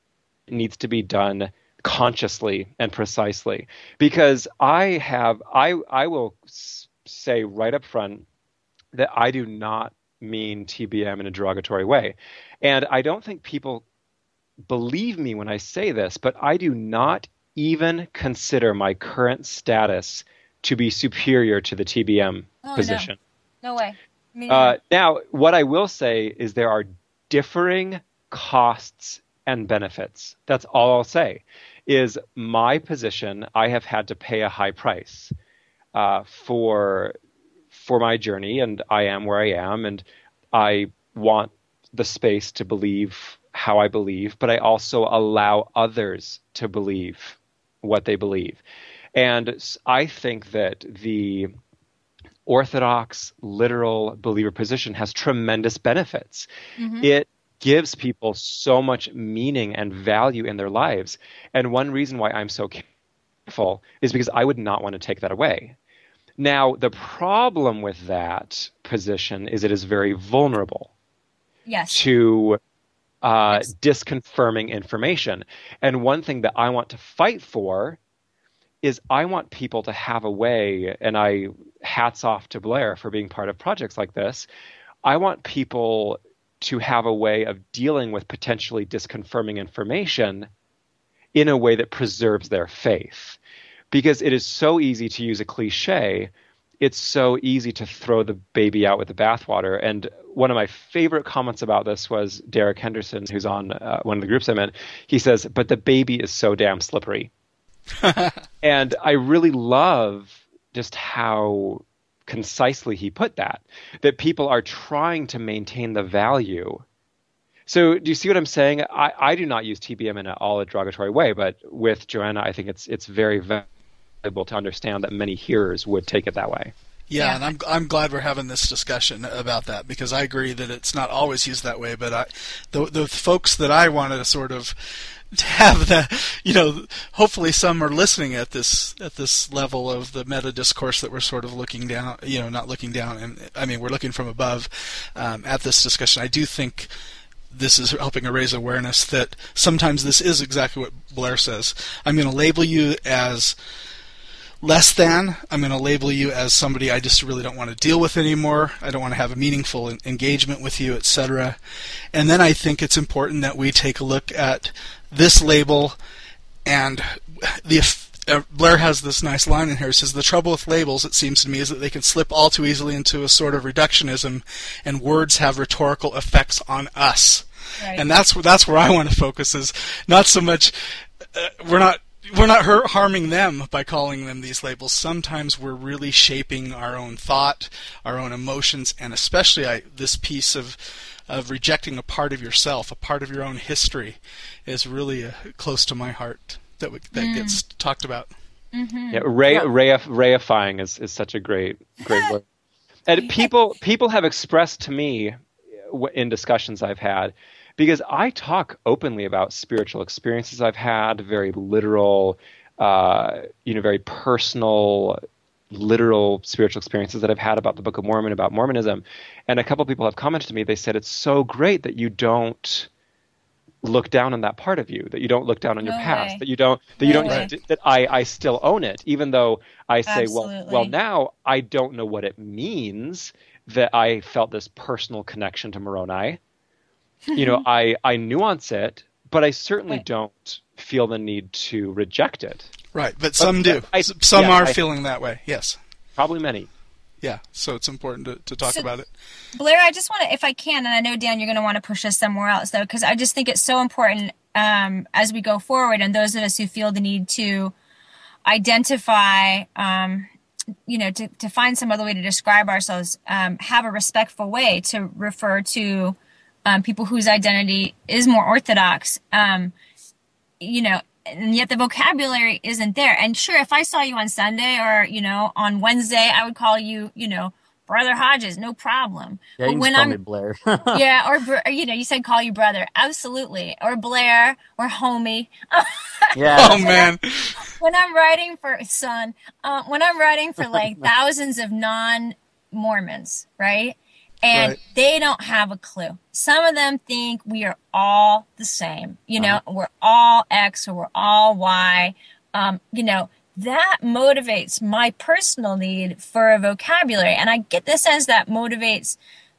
it needs to be done consciously and precisely. Because I have, I, I will s- say right up front that I do not mean T B M in a derogatory way. And I don't think people believe me when I say this, but I do not even consider my current status to be superior to the T B M Oh, position. No, no way. Me Uh, neither. now, what I will say is there are differing costs and benefits. That's all I'll say. Is my position, I have had to pay a high price uh, for for my journey, and I am where I am, and I want the space to believe how I believe, but I also allow others to believe what they believe. And s- I think that the Orthodox, literal believer position has tremendous benefits. Mhm. It gives people so much meaning and value in their lives. And one reason why I'm so careful is because I would not want to take that away. Now, the problem with that position is it is very vulnerable Yes. to uh, Yes. disconfirming information. And one thing that I want to fight for is I want people to have a way, and I hats off to Blair for being part of projects like this. I want people to have a way of dealing with potentially disconfirming information in a way that preserves their faith. Because it is so easy to use a cliche, it's so easy to throw the baby out with the bathwater. And one of my favorite comments about this was Derek Henderson, who's on uh, one of the groups I'm in. He says, but the baby is so damn slippery. And I really love just how concisely he put that, that people are trying to maintain the value. So do you see what I'm saying? I, I do not use T B M in at all a derogatory way, but with Joanna, I think it's it's very valuable to understand that many hearers would take it that way. Yeah, Yeah. and I'm I'm glad we're having this discussion about that, because I agree that it's not always used that way. But I, the the folks that I want to sort of have that, you know, hopefully some are listening at this at this level of the meta discourse that we're sort of looking down, you know, not looking down, and I mean we're looking from above um, at this discussion. I do think this is helping to raise awareness that sometimes this is exactly what Blair says. I'm going to label you as less than. I'm going to label you as somebody I just really don't want to deal with anymore. I don't want to have a meaningful en- engagement with you, et cetera. And then I think it's important that we take a look at this label and the eff- uh, Blair has this nice line in here. It says, the trouble with labels, it seems to me, is that they can slip all too easily into a sort of reductionism, and words have rhetorical effects on us. Right. And that's where that's where I want to focus, is not so much uh, we're not we're not hurt, harming them by calling them these labels. Sometimes we're really shaping our own thought, our own emotions, and especially I, this piece of of rejecting a part of yourself, a part of your own history, is really uh, close to my heart. That w- that Mm. gets talked about. Mm-hmm. Yeah, ray, Yeah. Rayif- rayifying is, is such a great great word. And people people have expressed to me w- in discussions I've had, because I talk openly about spiritual experiences I've had, very literal, uh, you know, very personal, literal spiritual experiences that I've had about the Book of Mormon, about Mormonism. And a couple people have commented to me, they said, it's so great that you don't look down on that part of you, that you don't look down on your No past, way. that you don't, that you No don't, way. that I, I still own it, even though I say, well, Absolutely. well, now I don't know what it means that I felt this personal connection to Moroni. You know, I, I nuance it, but I certainly Right. don't feel the need to reject it. Right, but some do. I- S- some yeah, are I- feeling that way. Yes. Probably many. Yeah. So it's important to, to talk So- about it. Blair, I just want to, if I can, and I know, Dan, you're going to want to push us somewhere else, though, because I just think it's so important um, as we go forward, and those of us who feel the need to identify, um, you know, to, to find some other way to describe ourselves, um, have a respectful way to refer to um, people whose identity is more orthodox, um, you know, and yet the vocabulary isn't there. And sure, if I saw you on Sunday or, you know, on Wednesday, I would call you, you know, Brother Hodges, no problem. Yeah, you can But just call me Blair. yeah, or, br- or, you know, you said call you brother. Absolutely. Or Blair, or homie. yeah. Oh man. When I'm writing for, son, uh, when I'm writing for like thousands of non-Mormons, right? And Right. they don't have a clue. Some of them think we are all the same. You know, we're all X or we're all Y. Um, you know, that motivates my personal need for a vocabulary. And I get the sense that motivates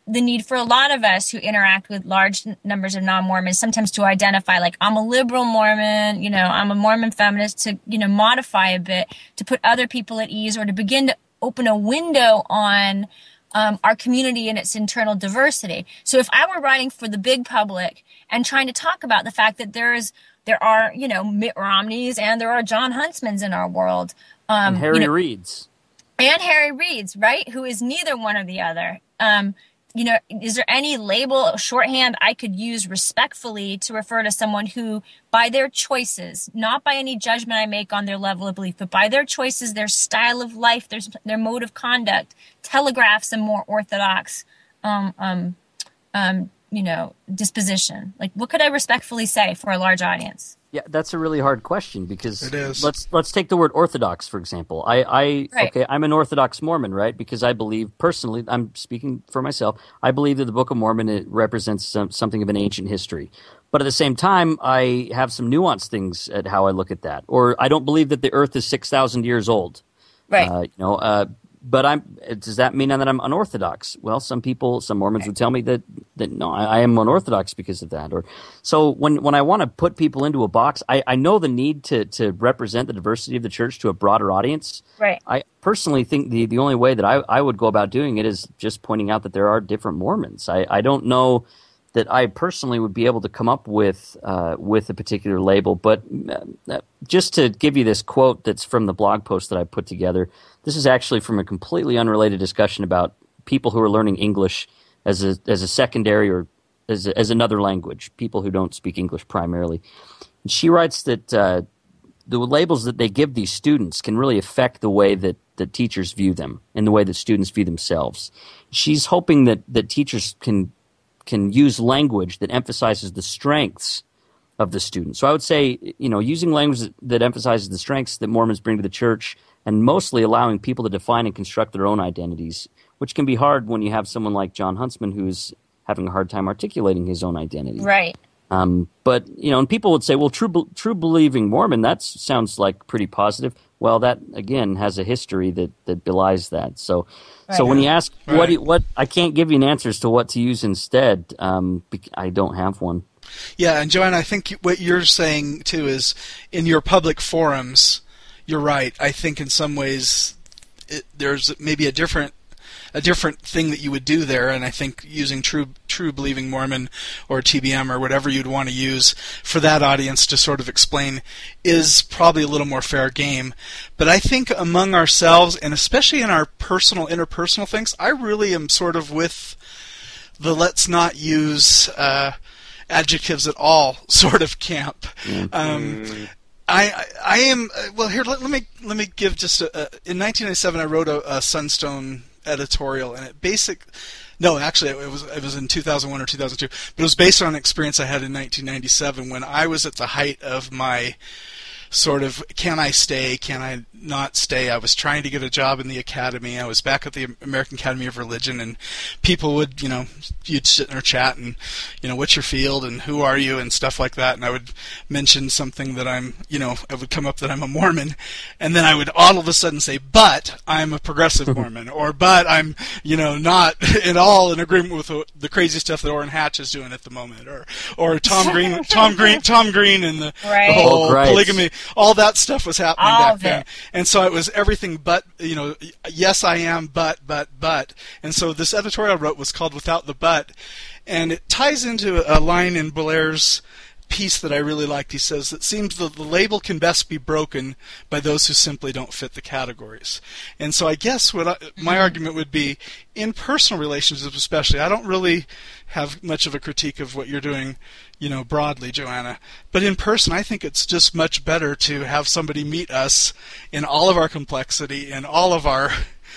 the need for a lot of us who interact with large numbers of non-Mormons sometimes to identify, like, I'm a liberal Mormon, you know, I'm a Mormon feminist, to, you know, modify a bit, to put other people at ease, or to begin to open a window on um, our community and its internal diversity. So if I were writing for the big public and trying to talk about the fact that there is, there are, you know, Mitt Romneys and there are John Huntsmans in our world. Um, and Harry you know, Reid's. And Harry Reid's, right? Who is neither one or the other. Um, you know, is there any label, shorthand I could use respectfully to refer to someone who, by their choices, not by any judgment I make on their level of belief, but by their choices, their style of life, their, their mode of conduct, telegraphs a more orthodox, um, um, um, you know, disposition? Like, what could I respectfully say for a large audience? Yeah, that's a really hard question, because It is. let's let's take the word Orthodox, for example. I, I Right. okay, I'm an Orthodox Mormon, right? Because I believe, personally, I'm speaking for myself, I believe that the Book of Mormon, it represents some, something of an ancient history. But at the same time, I have some nuanced things at how I look at that. Or I don't believe that the Earth is six thousand years old. Right. Uh, you know, uh, but I'm. Does that mean that I'm unorthodox? Well, some people, some Mormons would tell me that, that no, I, I am unorthodox because of that. Or so when when I want to put people into a box, I, I know the need to to represent the diversity of the church to a broader audience. Right. I personally think the, the only way that I, I would go about doing it is just pointing out that there are different Mormons. I, I don't know that I personally would be able to come up with uh, with a particular label. But uh, just to give you this quote that's from the blog post that I put together, this is actually from a completely unrelated discussion about people who are learning English as a as a secondary or as a, as another language, people who don't speak English primarily. And she writes that uh, the labels that they give these students can really affect the way that, that teachers view them and the way that students view themselves. She's hoping that, that teachers can can use language that emphasizes the strengths of the student. So I would say, you know, using language that, that emphasizes the strengths that Mormons bring to the church, and mostly allowing people to define and construct their own identities, which can be hard when you have someone like John Huntsman who's having a hard time articulating his own identity. Right. Um, but, you know, and people would say, well, true, true believing Mormon, that sounds like pretty positive. Well, that, again, has a history that, that belies that. So right. so when you ask Right. what, do you- what, I can't give you an answer as to what to use instead. Um, bec- I don't have one. Yeah, and Joanne, I think what you're saying, too, is in your public forums, you're right. I think in some ways it, there's maybe a different a different thing that you would do there, and I think using true true believing Mormon or T B M or whatever you'd want to use for that audience to sort of explain is probably a little more fair game. But I think among ourselves, and especially in our personal, interpersonal things, I really am sort of with the let's not use uh, adjectives at all sort of camp. Mm-hmm. Um, I, I am well here. Let, let me let me give just a, a, in nineteen ninety-seven I wrote a, a Sunstone editorial, and it basic no actually it was it was in two thousand one or two thousand two, but it was based on an experience I had in nineteen ninety-seven when I was at the height of my sort of can I stay, can I not stay. I was trying to get a job in the academy. I was back at the American Academy of Religion, and people would, you know, you'd sit in our chat and, you know, what's your field and who are you and stuff like that. And I would mention something that I'm, you know, it would come up that I'm a Mormon, and then I would all of a sudden say, but I'm a progressive Mormon, or but I'm, you know, not at all in agreement with the, the crazy stuff that Orrin Hatch is doing at the moment, or or Tom Green, Tom Green, Tom Green, and the, right. the whole oh, polygamy. All that stuff was happening all back of then. it. And so it was everything but, you know, yes, I am, but, but, but. And so this editorial I wrote was called Without the But. And it ties into a line in Blair's piece that I really liked. He says, it seems that the label can best be broken by those who simply don't fit the categories. And so I guess what I, my argument would be, in personal relationships especially, I don't really have much of a critique of what you're doing, you know, broadly, Joanna. But in person, I think it's just much better to have somebody meet us in all of our complexity and all of our,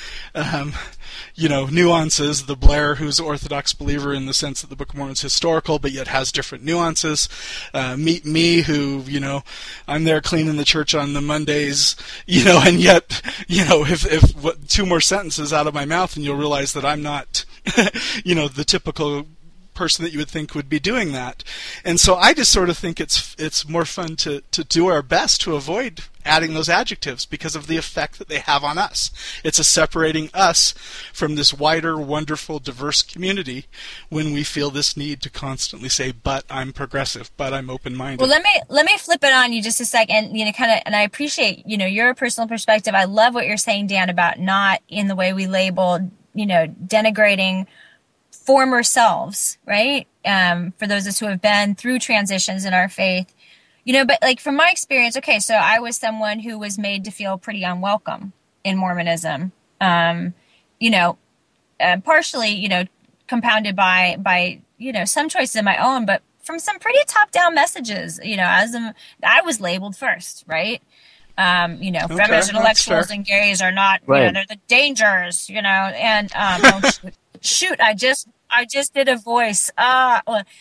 um, you know, nuances. The Blair, who's an Orthodox believer in the sense that the Book of Mormon is historical, but yet has different nuances. Uh, meet me, who, you know, I'm there cleaning the church on the Mondays, you know, and yet, you know, if if what, two more sentences out of my mouth, and you'll realize that I'm not, you know, the typical person that you would think would be doing that. And so I just sort of think it's it's more fun to, to do our best to avoid adding those adjectives because of the effect that they have on us. It's a separating us from this wider, wonderful, diverse community when we feel this need to constantly say, but I'm progressive, but I'm open-minded. Well, let me let me flip it on you just a second, you know, kind of, and I appreciate, you know, your personal perspective. I love what you're saying, Dan, about not in the way we label, you know, denigrating former selves, right? Um, for those of us who have been through transitions in our faith. You know, but like from my experience, okay, so I was someone who was made to feel pretty unwelcome in Mormonism, um, you know, uh, partially, you know, compounded by, by, you know, some choices of my own, but from some pretty top-down messages, you know, as a, I was labeled first, right? Um, you know, okay, feminist intellectuals and gays are not, right. you know, they're the dangers, you know, and, um, oh, shoot, shoot, I just, I just did a voice, uh,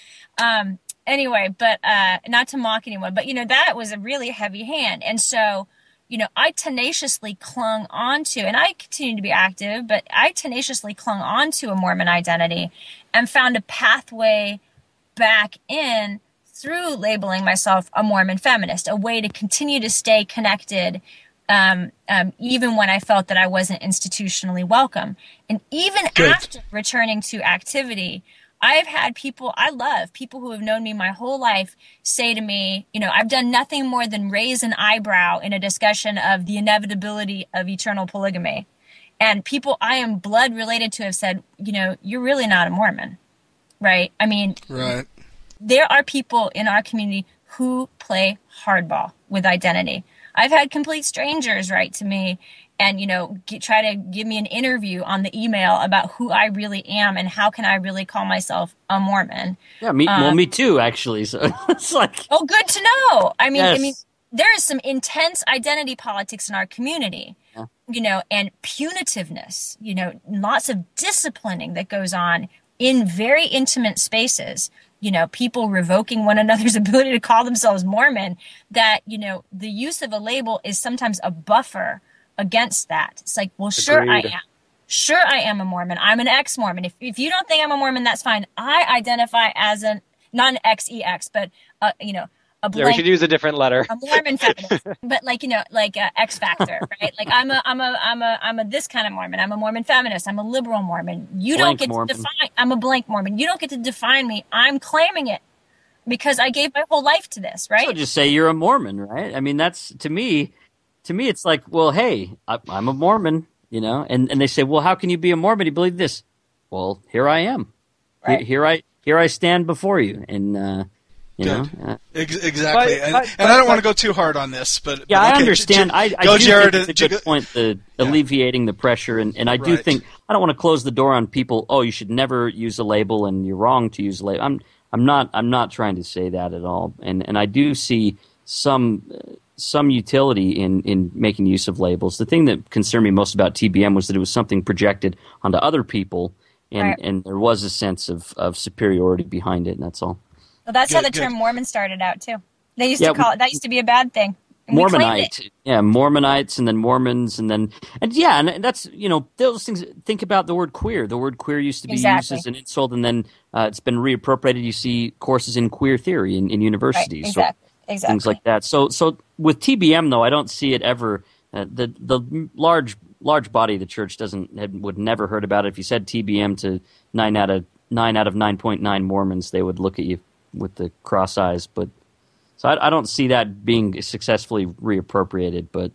um, Anyway, but uh, not to mock anyone, but, you know, that was a really heavy hand. And so, you know, I tenaciously clung onto, and I continue to be active, but I tenaciously clung onto a Mormon identity and found a pathway back in through labeling myself a Mormon feminist, a way to continue to stay connected um, um, even when I felt that I wasn't institutionally welcome. And even Good. After returning to activity, I've had people I love, people who have known me my whole life, say to me, you know, I've done nothing more than raise an eyebrow in a discussion of the inevitability of eternal polygamy. And people I am blood related to have said, you know, you're really not a Mormon, right? I mean, right. There are people in our community who play hardball with identity. I've had complete strangers write to me and, you know, get, try to give me an interview on the email about who I really am and how can I really call myself a Mormon. Yeah, me, um, well, me too, actually. So it's like, oh, good to know. I mean, yes. I mean, there is some intense identity politics in our community, yeah. you know, and punitiveness, you know, lots of disciplining that goes on in very intimate spaces. You know, people revoking one another's ability to call themselves Mormon, that, you know, the use of a label is sometimes a buffer against that. It's like, well, sure Agreed. I am. Sure I am a Mormon. I'm an ex-Mormon. If if you don't think I'm a Mormon, that's fine. I identify as an, not an X E X, but, uh, you know, a blank. Yeah, we should use a different letter. A Mormon feminist. But like, you know, like uh, X Factor, right? Like I'm a, I'm a, I'm a, I'm a this kind of Mormon. I'm a Mormon feminist. I'm a liberal Mormon. You blank don't get Mormon. to define, I'm a blank Mormon. You don't get to define me. I'm claiming it because I gave my whole life to this, right? So just say you're a Mormon, right? I mean, that's, to me, to me, it's like, well, hey, I, I'm a Mormon, you know? And, and they say, well, how can you be a Mormon? You believe this? Well, here I am. Right. Here, here I, here I stand before you. And, uh, You know? Uh, Ex- exactly, but, and, but, and I don't but, want to go too hard on this, but yeah, but okay, I understand. J- I, I go, do Jared, think it's a good go, point, the yeah. alleviating the pressure, and, and I do right. think I don't want to close the door on people. Oh, you should never use a label, and you're wrong to use a label. I'm I'm not I'm not trying to say that at all, and and I do see some uh, some utility in in making use of labels. The thing that concerned me most about T B M was that it was something projected onto other people, and right. and there was a sense of of superiority behind it, and that's all. Well, that's good, how the good. term Mormon started out too. They used yeah, to call it. That used to be a bad thing. Mormonite, yeah, Mormonites, and then Mormons, and then and yeah, and that's you know those things. Think about the word queer. The word queer used to be exactly. used as an insult, and then uh, it's been reappropriated. You see courses in queer theory in, in universities, right. exactly. or exactly. things like that. So, so with T B M though, I don't see it ever. Uh, the the large large body of the church doesn't had, would never heard about it. If you said T B M to nine out of nine out of nine point nine Mormons, they would look at you with the cross eyes, but so I, I don't see that being successfully reappropriated. But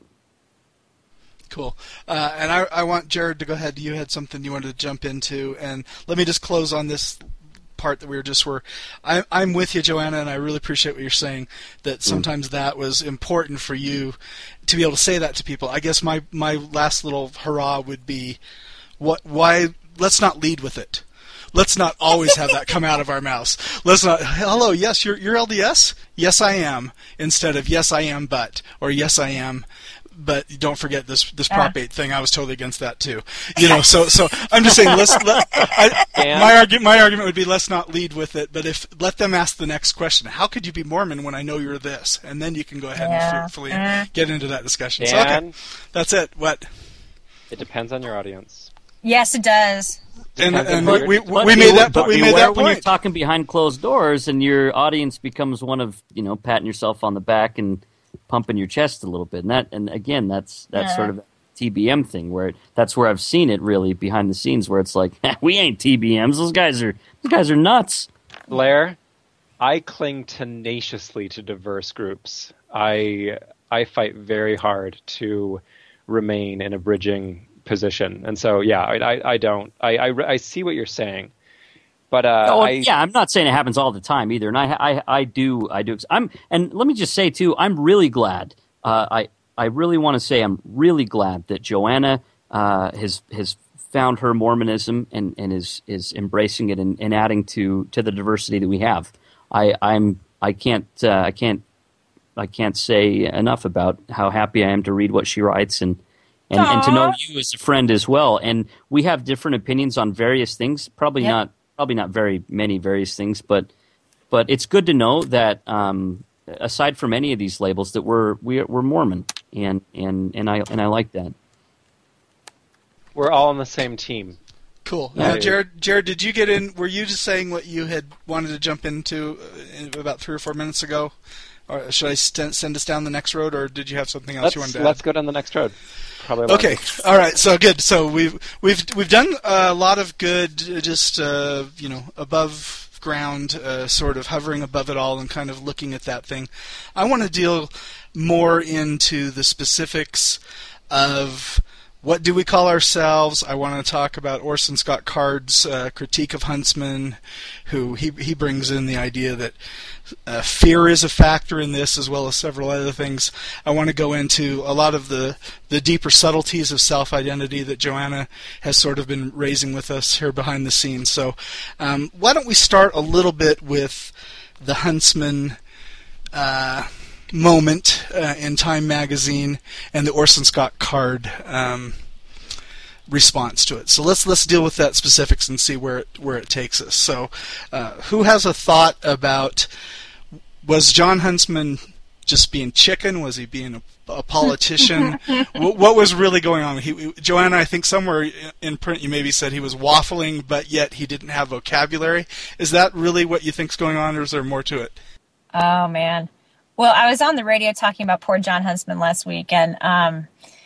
cool, uh, and I, I want Jared to go ahead. You had something you wanted to jump into, and let me just close on this part that we were just were. I, I'm with you, Joanna, and I really appreciate what you're saying. That sometimes mm. that was important for you to be able to say that to people. I guess my my last little hurrah would be, what? Why? Let's not lead with it. Let's not always have that come out of our mouths. Let's not, hello, yes, you're, you're L D S? Yes, I am. Instead of, yes, I am, but, or yes, I am. But don't forget this this Prop eight thing. I was totally against that too. You know, so so I'm just saying. Let's. Let, I, my argument my argument would be let's not lead with it, but if let them ask the next question. How could you be Mormon when I know you're this? And then you can go ahead yeah. and fruitfully get into that discussion. Dan, so okay, that's it. What? It depends on your audience. Yes, it does. And, and But- we, we, But we made that, but we made beware that when you're point. talking behind closed doors and your audience becomes one of, you know, patting yourself on the back and pumping your chest a little bit. And that, and again, that's that's Yeah. sort of a T B M thing where it, that's where I've seen it really behind the scenes where it's like, we ain't T B Ms. Those guys are those guys are nuts. Blair, I cling tenaciously to diverse groups. I I fight very hard to remain in a bridging position, and so yeah, I I, I don't. I, I I see what you're saying, but uh, Oh, I, yeah, I'm not saying it happens all the time either, and I, I, I do, I do. I'm, and let me just say too, I'm really glad. Uh, I, I really want to say I'm really glad that Joanna uh, has has found her Mormonism and, and is is embracing it and, and adding to, to the diversity that we have. I, I'm, I can't, uh, I can't, I can't say enough about how happy I am to read what she writes and. And, and to know you as a friend as well, and we have different opinions on various things. Probably Yep. not, probably not very many various things, but but it's good to know that um, aside from any of these labels, that we're we're, we're Mormon, and, and, and I and I like that. we're all on the same team. Cool. Yeah. Now, Jared, Jared, did you get in? Were you just saying what you had wanted to jump into uh, in about three or four minutes ago? Or should I st- send us down the next road, or did you have something else Let's you wanted to add? let's go down the next road. Probably Okay, all right. So good. So we've we've we've done a lot of good, uh, just uh, you know, above ground, uh, sort of hovering above it all, and kind of looking at that thing. I want to deal more into the specifics of what do we call ourselves. I want to talk about Orson Scott Card's uh, critique of Huntsman, who he he brings in the idea that uh, fear is a factor in this, as well as several other things. I want to go into a lot of the, the deeper subtleties of self-identity that Joanna has sort of been raising with us here behind the scenes. So um, why don't we start a little bit with the Huntsman uh, moment uh, in Time magazine and the Orson Scott Card um, response to it. So let's let's deal with that specifics and see where it where it takes us. So, uh, who has a thought about, was John Huntsman just being chicken? Was he being a, a politician? what, what was really going on? He, Joanna, I think somewhere in print you maybe said he was waffling, but yet he didn't have vocabulary. Is that really what you think's going on, or is there more to it? Oh man. Well, I was on the radio talking about poor John Huntsman last week, and um,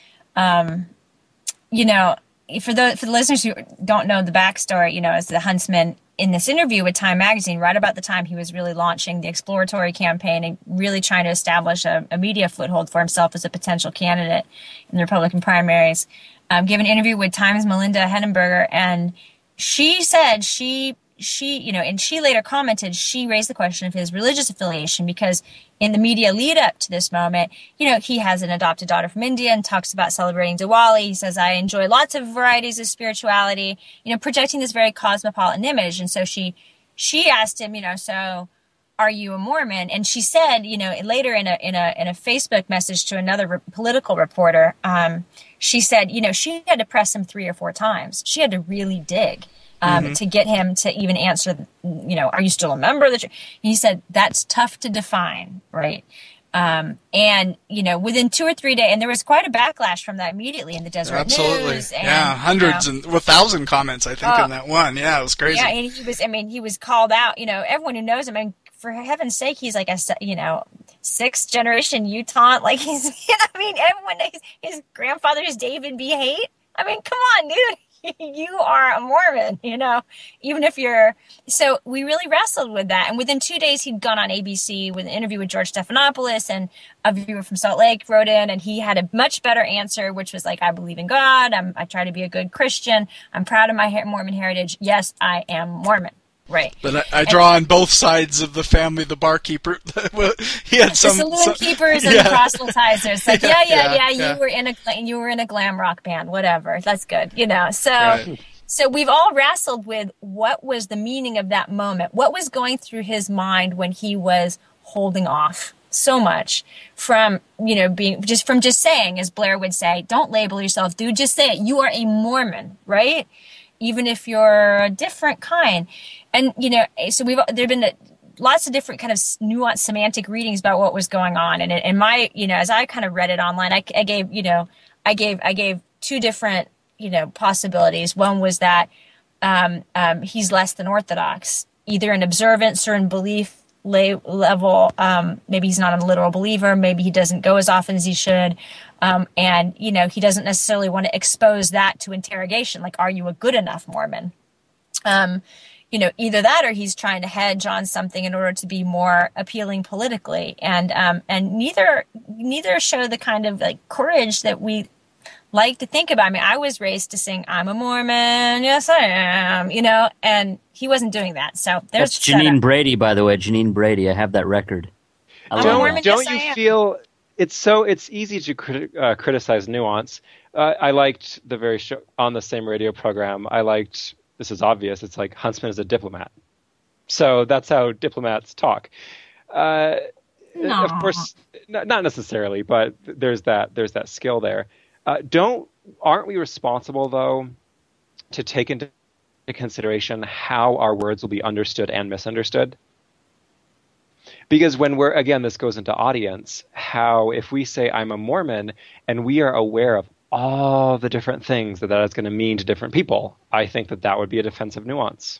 um, you know, for the for the listeners who don't know the backstory, you know, as the Huntsman in this interview with Time magazine, right about the time he was really launching the exploratory campaign and really trying to establish a, a media foothold for himself as a potential candidate in the Republican primaries, um, gave an interview with Time's Melinda Henneberger, and she said she. She, you know, and she later commented, she raised the question of his religious affiliation because in the media lead up to this moment, you know, he has an adopted daughter from India and talks about celebrating Diwali. He says, I enjoy lots of varieties of spirituality, you know, projecting this very cosmopolitan image. And so she, she asked him, you know, so are you a Mormon? And she said, you know, later in a, in a, in a Facebook message to another re- political reporter, um, she said, you know, she had to press him three or four times. She had to really dig. Um, mm-hmm. to get him to even answer, you know, are you still a member of the church? He said, that's tough to define, right? Um, and, you know, within two or three days, and there was quite a backlash from that immediately in the Deseret Absolutely. News. And, yeah, hundreds you know, and well, thousand comments, I think, oh, in that one. Yeah, it was crazy. Yeah, and he was, I mean, he was called out, you know, everyone who knows him, I mean, for heaven's sake, he's like a, you know, sixth generation Utah. Like he's, you know, I mean, everyone, his, his grandfather's David B. Haight. I mean, come on, dude. You are a Mormon, you know, even if you're, so we really wrestled with that. And within two days, he'd gone on A B C with an interview with George Stephanopoulos, and a viewer from Salt Lake wrote in, and he had a much better answer, which was like, I believe in God. I'm, I try to be a good Christian. I'm proud of my Mormon heritage. Yes, I am Mormon. Right. But I, I draw and, on both sides of the family, the barkeeper. He had some the saloon some, keepers and yeah. the proselytizers. Like, yeah, yeah, yeah, yeah, you yeah. were in a you were in a glam rock band, whatever. That's good, you know. So, right. so we've all wrestled with what was the meaning of that moment. What was going through his mind when he was holding off so much from, you know, being just from just saying, as Blair would say, don't label yourself, dude. Just say it. You are a Mormon, right? Even if you're a different kind. And, you know, so we've, there've been lots of different kind of nuanced semantic readings about what was going on. And in my, you know, as I kind of read it online, I, I gave, you know, I gave, I gave two different you know, possibilities. One was that um, um, he's less than Orthodox, either in observance or in belief la- level. Um, maybe he's not a literal believer. Maybe he doesn't go as often as he should. Um, and, you know, he doesn't necessarily want to expose that to interrogation. Like, are you a good enough Mormon? Um, you know, either that or he's trying to hedge on something in order to be more appealing politically. And um, and neither neither show the kind of like courage that we like to think about. I mean, I was raised to sing, "I'm a Mormon, yes I am," you know, and he wasn't doing that. So there's That's Janine Brady, by the way. Janine Brady. I have that record. I I'm a Don't, Mormon, don't yes, I you am. feel it's so it's easy to crit- uh, criticize nuance? Uh, I liked the very show on the same radio program. I liked. This is obvious. It's like Huntsman is a diplomat. So that's how diplomats talk. Uh, No. Of course, n- not necessarily, but there's that there's that skill there. Uh, don't aren't we responsible though to take into consideration how our words will be understood and misunderstood? Because when we're again, this goes into audience. How if we say I'm a Mormon and we are aware of all the different things that that is going to mean to different people, I think that that would be a defensive nuance.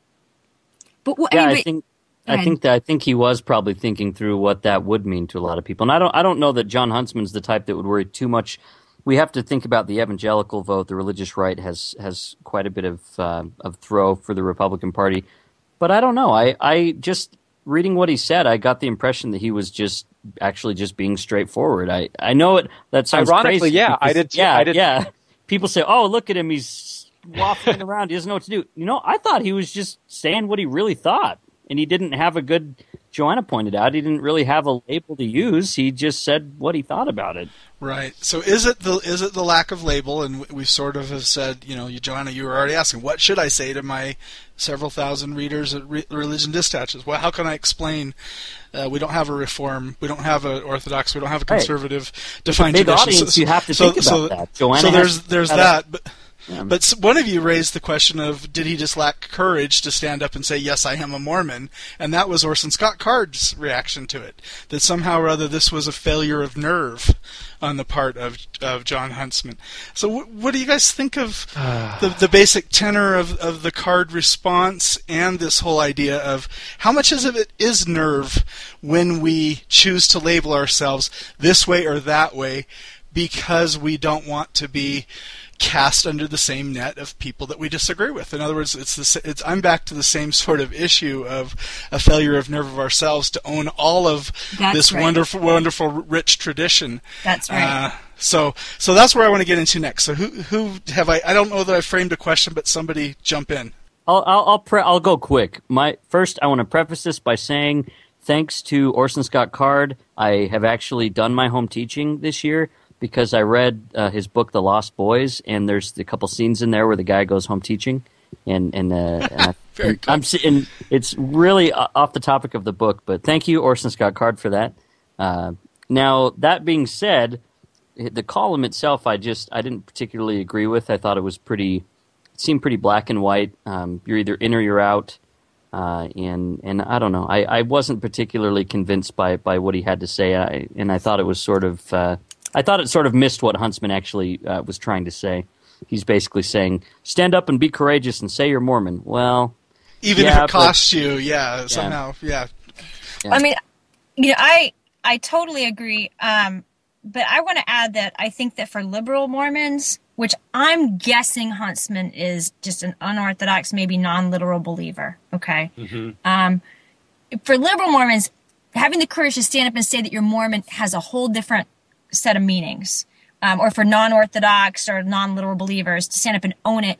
But what, Yeah, I, mean, I but- think Go I ahead. think that I think he was probably thinking through what that would mean to a lot of people. And I don't I don't know that John Huntsman's the type that would worry too much. We have to think about the evangelical vote. The religious right has has quite a bit of uh, of throw for the Republican Party. But I don't know. I, I just reading what he said, I got the impression that he was just actually just being straightforward. I, I know it that sounds Ironically, crazy. yeah, I because- did too. Yeah, I did- yeah. People say, "Oh, look at him. He's waffling around. He doesn't know what to do." You know, I thought he was just saying what he really thought. And he didn't have a good, Joanna pointed out, he didn't really have a label to use. He just said what he thought about it. Right. So is it the is it the lack of label? And we sort of have said, you know, you, Joanna, you were already asking, what should I say to my several thousand readers at Re- Religion Dispatches? Well, how can I explain? Uh, we don't have a Reform, we don't have an Orthodox, we don't have a Right. conservative defined Big tradition. audience, you have to so, think so, about that. Joanna so has- there's there's had a- that, but. Yeah. But s- one of you raised the question of, did he just lack courage to stand up and say, yes, I am a Mormon? And that was Orson Scott Card's reaction to it. That somehow or other this was a failure of nerve on the part of of John Huntsman. So w- what do you guys think of the, the basic tenor of, of the Card response and this whole idea of how much of it is nerve when we choose to label ourselves this way or that way because we don't want to be cast under the same net of people that we disagree with? In other words, it's the, it's I'm back to the same sort of issue of a failure of nerve of ourselves to own all of That's this right. wonderful, wonderful, rich tradition. That's right. Uh, so, so that's where I want to get into next. So, who, who have I? I don't know that I framed a question, but somebody jump in. I'll I'll I'll, pre- I'll go quick. My first, I want to preface this by saying, thanks to Orson Scott Card, I have actually done my home teaching this year because I read uh, his book, The Lost Boys, and there's a couple scenes in there where the guy goes home teaching, and and, uh, and I, Very and cool. I'm si- and it's really uh, off the topic of the book, but thank you, Orson Scott Card, for that. Uh, now that being said, the column itself, I just I didn't particularly agree with. I thought it was pretty. It seemed pretty black and white. Um, you're either in or you're out, uh, and and I don't know. I, I wasn't particularly convinced by, by what he had to say, I, and I thought it was sort of. Uh, I thought it sort of missed what Huntsman actually uh, was trying to say. He's basically saying, "Stand up and be courageous and say you're Mormon." Well, Even yeah, if it but- costs you, yeah, somehow, yeah. Yeah. I mean, you know, I I totally agree. Um, but I want to add that I think that for liberal Mormons, which I'm guessing Huntsman is just an unorthodox, maybe non-literal believer. Okay. Um, for liberal Mormons, having the courage to stand up and say that you're Mormon has a whole different set of meanings. Um, or for non-orthodox or non-literal believers to stand up and own it,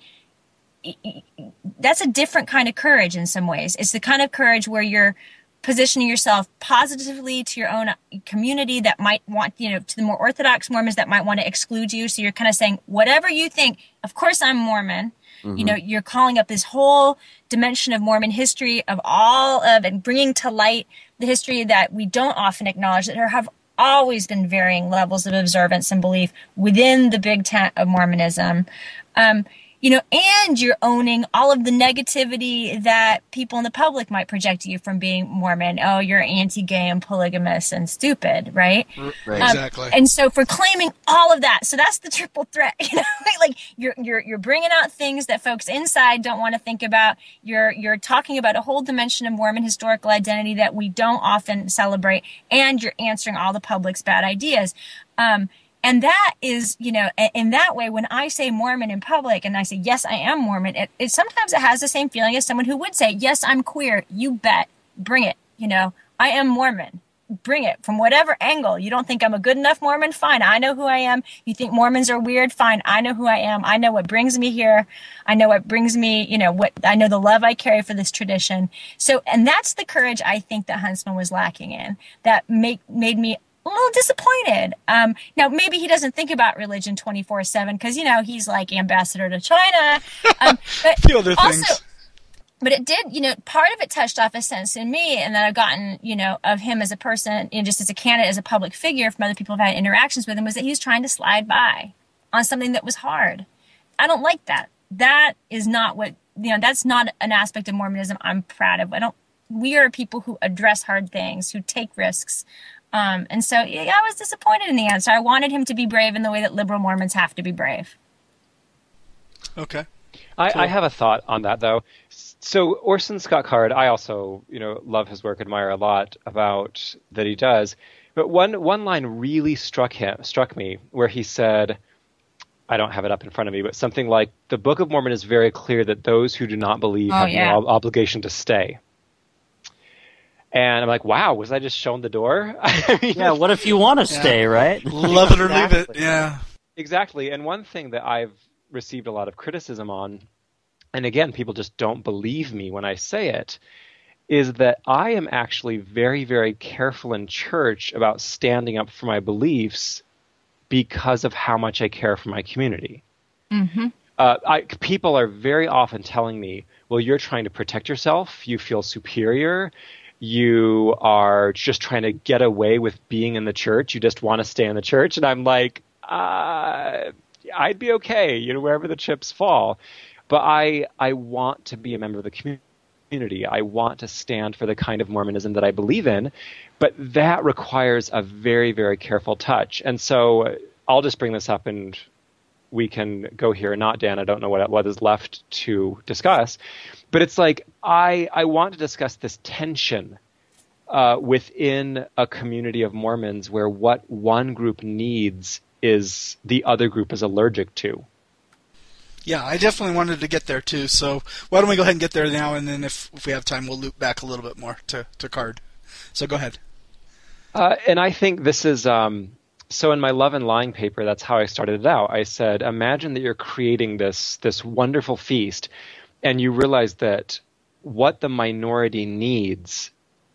that's a different kind of courage in some ways. It's the kind of courage where you're positioning yourself positively to your own community that might want, you know, to the more Orthodox Mormons that might want to exclude you. So you're kind of saying, whatever you think, of course I'm Mormon. Mm-hmm. You know, you're calling up this whole dimension of Mormon history of all of, and bringing to light the history that we don't often acknowledge, that there have always been varying levels of observance and belief within the big tent of Mormonism. Um, you know, and you're owning all of the negativity that people in the public might project to you from being Mormon. Oh, you're anti-gay and polygamous and stupid, right? Right. Um, Exactly. And so for claiming all of that, so that's the triple threat. You know, like you're you're you're bringing out things that folks inside don't want to think about. You're you're talking about a whole dimension of Mormon historical identity that we don't often celebrate, and you're answering all the public's bad ideas. Um, And that is, you know, in that way, when I say Mormon in public and I say, yes, I am Mormon, it, it sometimes it has the same feeling as someone who would say, yes, I'm queer. You bet. Bring it. You know, I am Mormon. Bring it from whatever angle. You don't think I'm a good enough Mormon? Fine. I know who I am. You think Mormons are weird? Fine. I know who I am. I know what brings me here. I know what brings me, you know, what I know the love I carry for this tradition. So, and that's the courage I think that Huntsman was lacking in, that make, made me a little disappointed. Um, now, maybe he doesn't think about religion twenty-four seven because, you know, he's like ambassador to China. Um, but The other also, things. But it did, you know, part of it touched off a sense in me, and that I've gotten, you know, of him as a person, you know, just as a candidate, as a public figure from other people who've had interactions with him, was that he was trying to slide by on something that was hard. I don't like that. That is not what, you know, that's not an aspect of Mormonism I'm proud of. I don't, we are people who address hard things, who take risks. Um, and so yeah, I was disappointed in the answer. I wanted him to be brave in the way that liberal Mormons have to be brave. Okay. I, Cool. I have a thought on that, though. So Orson Scott Card, I also, you know, love his work, admire a lot about that he does. But one one line really struck him, struck me, where he said, I don't have it up in front of me, but something like, the Book of Mormon is very clear that those who do not believe Oh, have yeah. no ob- obligation to stay. And I'm like, wow, was I just shown the door? I mean, Yeah, what if you want to stay, right? Love it or leave it. Exactly. Yeah. Exactly. And one thing that I've received a lot of criticism on, and again, people just don't believe me when I say it, is that I am actually very, very careful in church about standing up for my beliefs because of how much I care for my community. Mm-hmm. Uh, I, people are very often telling me, well, you're trying to protect yourself, you feel superior, you are just trying to get away with being in the church, you just want to stay in the church. And I'm like, uh, I'd be okay, you know, wherever the chips fall. But I, I want to be a member of the community. I want to stand for the kind of Mormonism that I believe in. But that requires a very, very careful touch. And so I'll just bring this up and we can go here or not, Dan. I don't know what what is left to discuss. But it's like I, I want to discuss this tension uh, within a community of Mormons where what one group needs is the other group is allergic to. Yeah, I definitely wanted to get there too. So why don't we go ahead and get there now, and then if, if we have time, we'll loop back a little bit more to, to Card. So go ahead. Uh, and I think this is um, so. In my Love and Lying paper, that's how I started it out. I said, imagine that you're creating this this wonderful feast, and you realize that what the minority needs,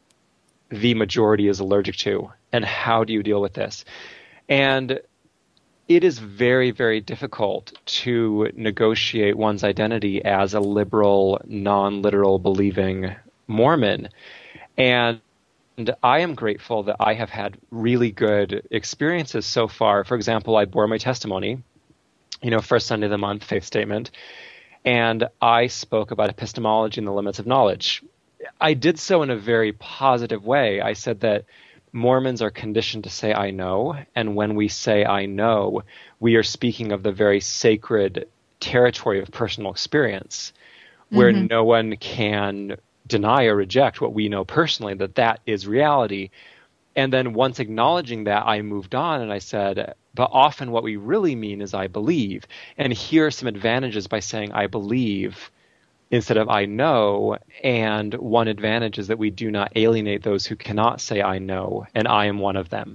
the majority is allergic to, and how do you deal with this? And it is very, very difficult to negotiate one's identity as a liberal, non-literal believing Mormon. And I am grateful that I have had really good experiences so far. For example, I bore my testimony, you know, first Sunday of the month, faith statement, and I spoke about epistemology and the limits of knowledge. I did so in a very positive way. I said that Mormons are conditioned to say, I know, and when we say, I know, we are speaking of the very sacred territory of personal experience, where Mm-hmm. no one can deny or reject what we know personally, that that is reality. And then once acknowledging that, I moved on and I said, but often what we really mean is I believe. And here are some advantages by saying I believe instead of I know, and one advantage is that we do not alienate those who cannot say I know, and I am one of them.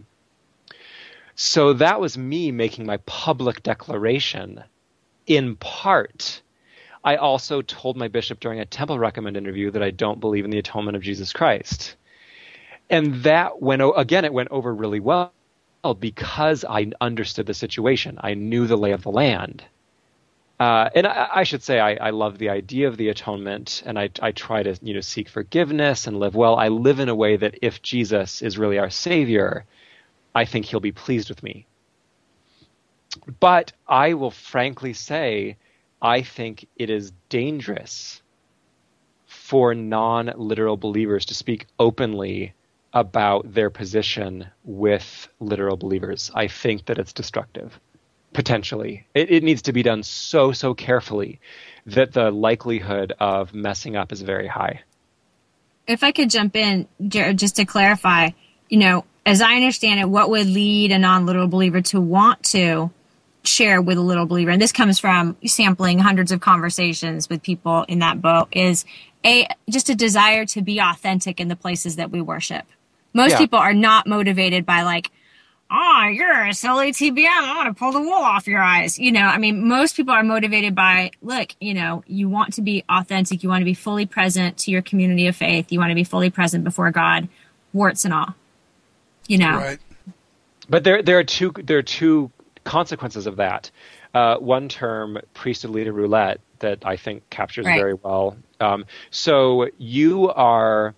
So that was me making my public declaration. In part, I also told my bishop during a Temple Recommend interview that I don't believe in the atonement of Jesus Christ. And that went, again, it went over really well because I understood the situation. I knew the lay of the land. Uh, and I, I should say I, I love the idea of the atonement, and I, I try to you know seek forgiveness and live well. I live in a way that if Jesus is really our Savior, I think he'll be pleased with me. But I will frankly say I think it is dangerous for non-literal believers to speak openly about their position with literal believers. I think that it's destructive, potentially. It, it needs to be done so, so carefully that the likelihood of messing up is very high. If I could jump in, Jared, just to clarify, you know, as I understand it, what would lead a non-literal believer to want to share with a literal believer, and this comes from sampling hundreds of conversations with people in that boat, is a just a desire to be authentic in the places that we worship. Most Yeah. people are not motivated by like, oh, you're a silly T B M, I want to pull the wool off your eyes. You know, I mean, most people are motivated by, look, you know, you want to be authentic, you want to be fully present to your community of faith, you want to be fully present before God, warts and all. You know. Right. But there there are two there are two consequences of that. Uh, one term, priesthood leader roulette, that I think captures Right. very well. Um, so you are,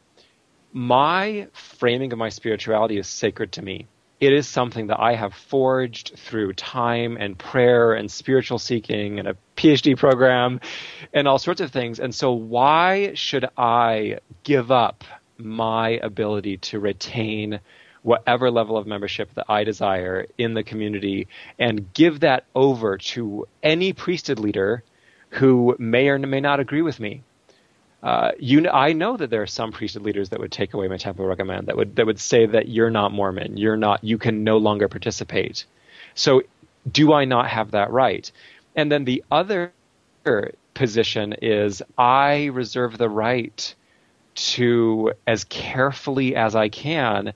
my framing of my spirituality is sacred to me. It is something that I have forged through time and prayer and spiritual seeking and a P H D program and all sorts of things. And so why should I give up my ability to retain whatever level of membership that I desire in the community and give that over to any priesthood leader who may or may not agree with me? Uh, you, know, I know that there are some priesthood leaders that would take away my temple recommend, that would that would say that you're not Mormon, you're not, you can no longer participate. So, do I not have that right? And then the other position is I reserve the right to, as carefully as I can,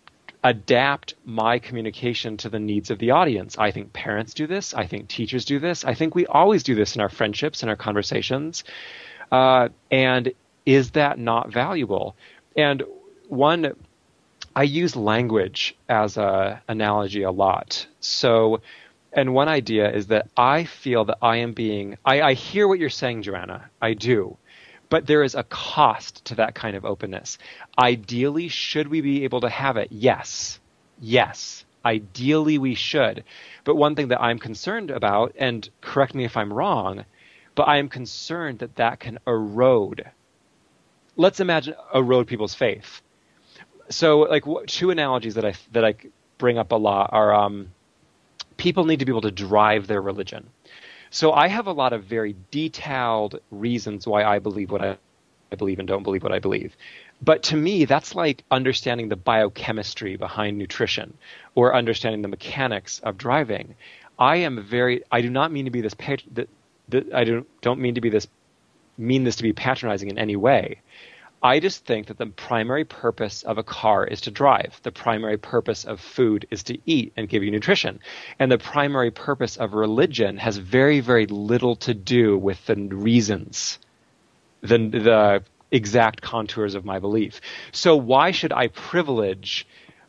adapt my communication to the needs of the audience. I think parents do this. I think teachers do this. I think we always do this in our friendships and our conversations. Uh, and is that not valuable? And one, I use language as an analogy a lot. So, and one idea is that I feel that I am being, I, I hear what you're saying, Joanna, I do. But there is a cost to that kind of openness. Ideally, should we be able to have it? Yes. Yes. Ideally, we should. But one thing that I'm concerned about, and correct me if I'm wrong, but I am concerned that that can erode. Let's imagine erode people's faith. So, like, two analogies that I that I bring up a lot are um, people need to be able to drive their religion. So I have a lot of very detailed reasons why I believe what I, I believe and don't believe what I believe. But to me, that's like understanding the biochemistry behind nutrition or understanding the mechanics of driving. I am very, I do not mean to be this, that, that I don't, don't mean to be this, mean this to be patronizing in any way. I just think that the primary purpose of a car is to drive. The primary purpose of food is to eat and give you nutrition. And the primary purpose of religion has very, very little to do with the reasons, the, the exact contours of my belief. So why should I privilege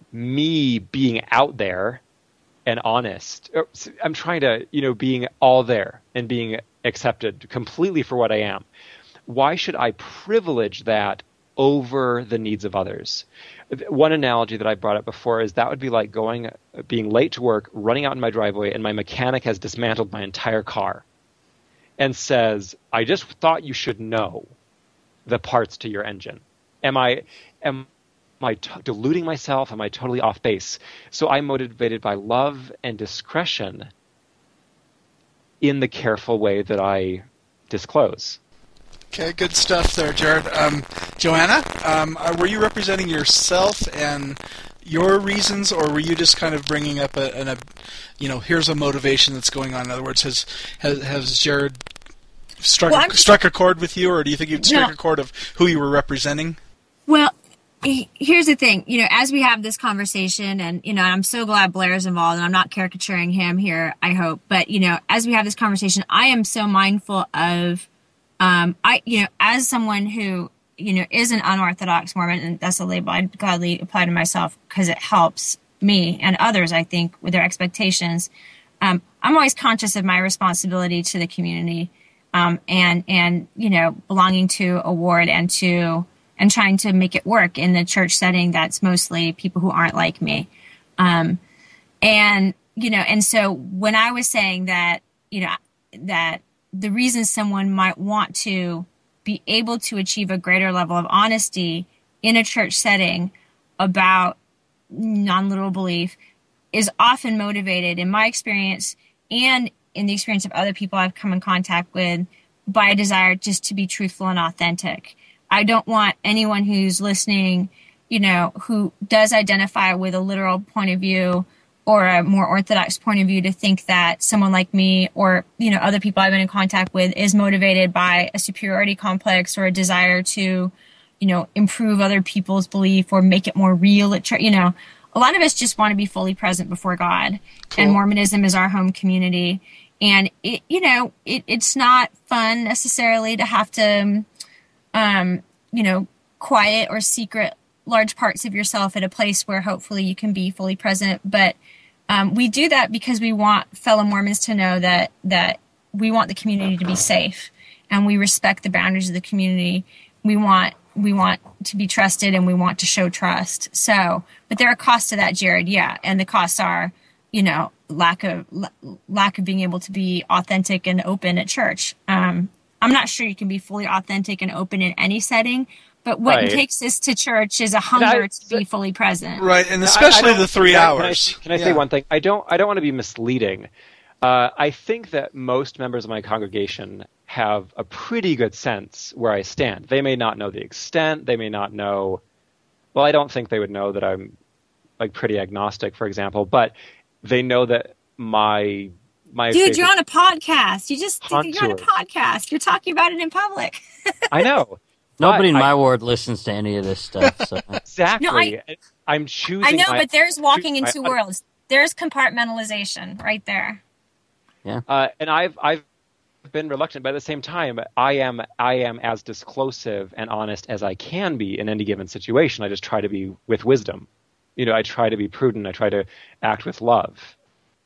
me being out there and honest? I'm trying to, you know, being all there and being accepted completely for what I am. Why should I privilege that over the needs of others? One analogy that I brought up before is that would be like going, being late to work, running out in my driveway, and my mechanic has dismantled my entire car and says, I just thought you should know the parts to your engine. Am I, am I t- deluding myself? Am I totally off base? So I'm motivated by love and discretion in the careful way that I disclose. Okay, good stuff there, Jared. Um, Joanna, um, uh, were you representing yourself and your reasons, or were you just kind of bringing up a, an, a you know, here's a motivation that's going on? In other words, has has, has Jared struck well, a, struck a chord with you, or do you think you'd struck no. a chord of who you were representing? Well, here's the thing. You know, as we have this conversation, and, you know, I'm so glad Blair's involved, and I'm not caricaturing him here, I hope. But, you know, as we have this conversation, I am so mindful of, um, I, you know, as someone who, you know, is an unorthodox Mormon, and that's a label I'd gladly apply to myself because it helps me and others, I think, with their expectations. Um, I'm always conscious of my responsibility to the community, um, and, and, you know, belonging to a ward and to, and trying to make it work in the church setting that's mostly people who aren't like me. Um, and, you know, and so when I was saying that, you know, that the reason someone might want to be able to achieve a greater level of honesty in a church setting about non-literal belief is often motivated, in my experience and in the experience of other people I've come in contact with, by a desire just to be truthful and authentic. I don't want anyone who's listening, you know, who does identify with a literal point of view or a more orthodox point of view to think that someone like me or, you know, other people I've been in contact with is motivated by a superiority complex or a desire to, you know, improve other people's belief or make it more real at church. You know, a lot of us just want to be fully present before God. Cool. And Mormonism is our home community. And, it, you know, it, it's not fun necessarily to have to, um, you know, quiet or secret large parts of yourself at a place where hopefully you can be fully present. But um, we do that because we want fellow Mormons to know that that we want the community to be safe and we respect the boundaries of the community. We want we want to be trusted and we want to show trust. So, but there are costs to that, Jared. Yeah, and the costs are, you know, lack of lack of being able to be authentic and open at church. Um, I'm not sure you can be fully authentic and open in any setting, but what right. takes us to church is a hunger I, to be fully present. Right, and especially I, I the three can hours. I, can I, can I yeah. say one thing? I don't. I don't want to be misleading. Uh, I think that most members of my congregation have a pretty good sense where I stand. They may not know the extent. They may not know. Well, I don't think they would know that I'm like pretty agnostic, for example, but they know that my my dude, you're on a podcast. You just contours. You're on a podcast. You're talking about it in public. I know. Nobody in I, my ward listens to any of this stuff. So. Exactly. No, I, I'm choosing. I know, my, but there's walking in two my, worlds. There's compartmentalization right there. Yeah. Uh, and I've I've been reluctant, but at the same time, I am I am as disclosive and honest as I can be in any given situation. I just try to be with wisdom. You know, I try to be prudent. I try to act with love.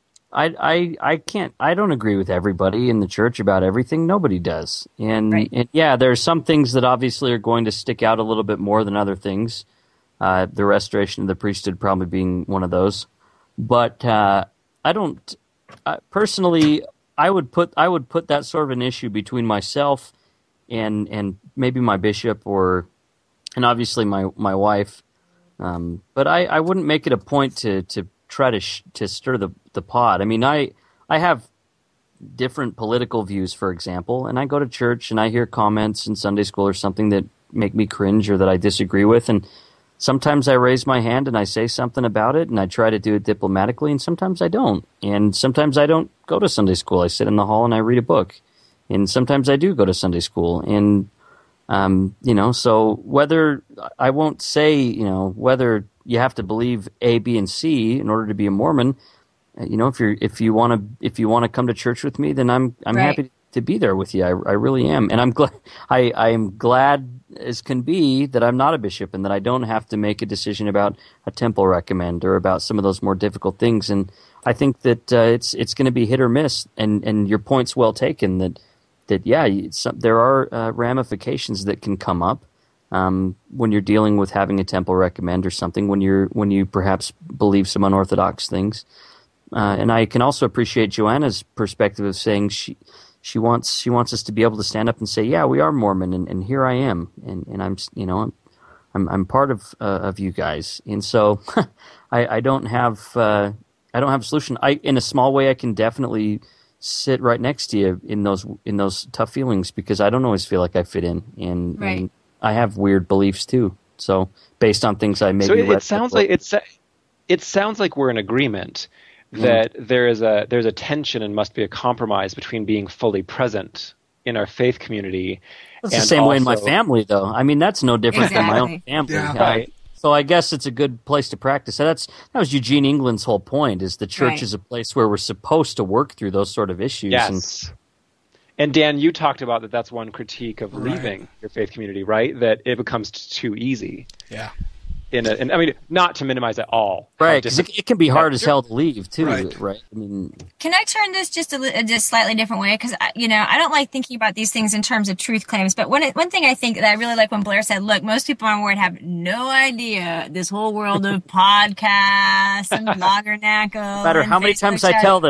I, I, I can't, I don't agree with everybody in the church about everything. Nobody does. And, right. and yeah, there are some things that obviously are going to stick out a little bit more than other things. Uh, the restoration of the priesthood probably being one of those. But uh, I don't, uh, personally, I would put, I would put that sort of an issue between myself and, and maybe my bishop or, and obviously my, my wife. Um, but I, I wouldn't make it a point to, to try to sh- to stir the, the pot. I mean, I I have different political views, for example, and I go to church and I hear comments in Sunday school or something that make me cringe or that I disagree with, and sometimes I raise my hand and I say something about it, and I try to do it diplomatically, and sometimes I don't. And sometimes I don't go to Sunday school. I sit in the hall and I read a book. And sometimes I do go to Sunday school. And Um, you know, so whether I won't say, you know, whether you have to believe A, B, and C in order to be a Mormon. You know, if you're if you want to if you want to come to church with me, then I'm I'm right. happy to be there with you. I, I really am, and I'm glad I I am glad as can be that I'm not a bishop and that I don't have to make a decision about a temple recommend or about some of those more difficult things. And I think that uh, it's it's going to be hit or miss. And and your point's well taken that. That yeah, some, there are uh, ramifications that can come up um, when you're dealing with having a temple recommend or something. When you're when you perhaps believe some unorthodox things, uh, and I can also appreciate Joanna's perspective of saying she she wants she wants us to be able to stand up and say, yeah, we are Mormon, and, and here I am, and, and I'm you know I'm I'm, I'm part of uh, of you guys, and so I, I don't have uh, I don't have a solution. I in a small way I can definitely sit right next to you in those in those tough feelings because I don't always feel like I fit in, and, right. and I have weird beliefs too. So based on things I maybe so it, read it sounds like it's it sounds like we're in agreement that mm. there is a there's a tension and must be a compromise between being fully present in our faith community. That's and the same also, way in my family, though. I mean, that's no different exactly. than my own family. Yeah. I, right. So I guess it's a good place to practice. So that's that was Eugene England's whole point: is the church right. is a place where we're supposed to work through those sort of issues. Yes. And, and Dan, you talked about that. That's one critique of right. leaving your faith community, right? That it becomes too easy. Yeah. In a, and I mean, not to minimize at all. right, because it, it can be hard as hell to leave too. Right. right? I mean, Can I turn this just a li- just slightly different way? Because you know, I don't like thinking about these things in terms of truth claims. But one one thing I think that I really like when Blair said, "Look, most people on Word have no idea this whole world of podcasts and blogger knackos." no matter how many times I tell them.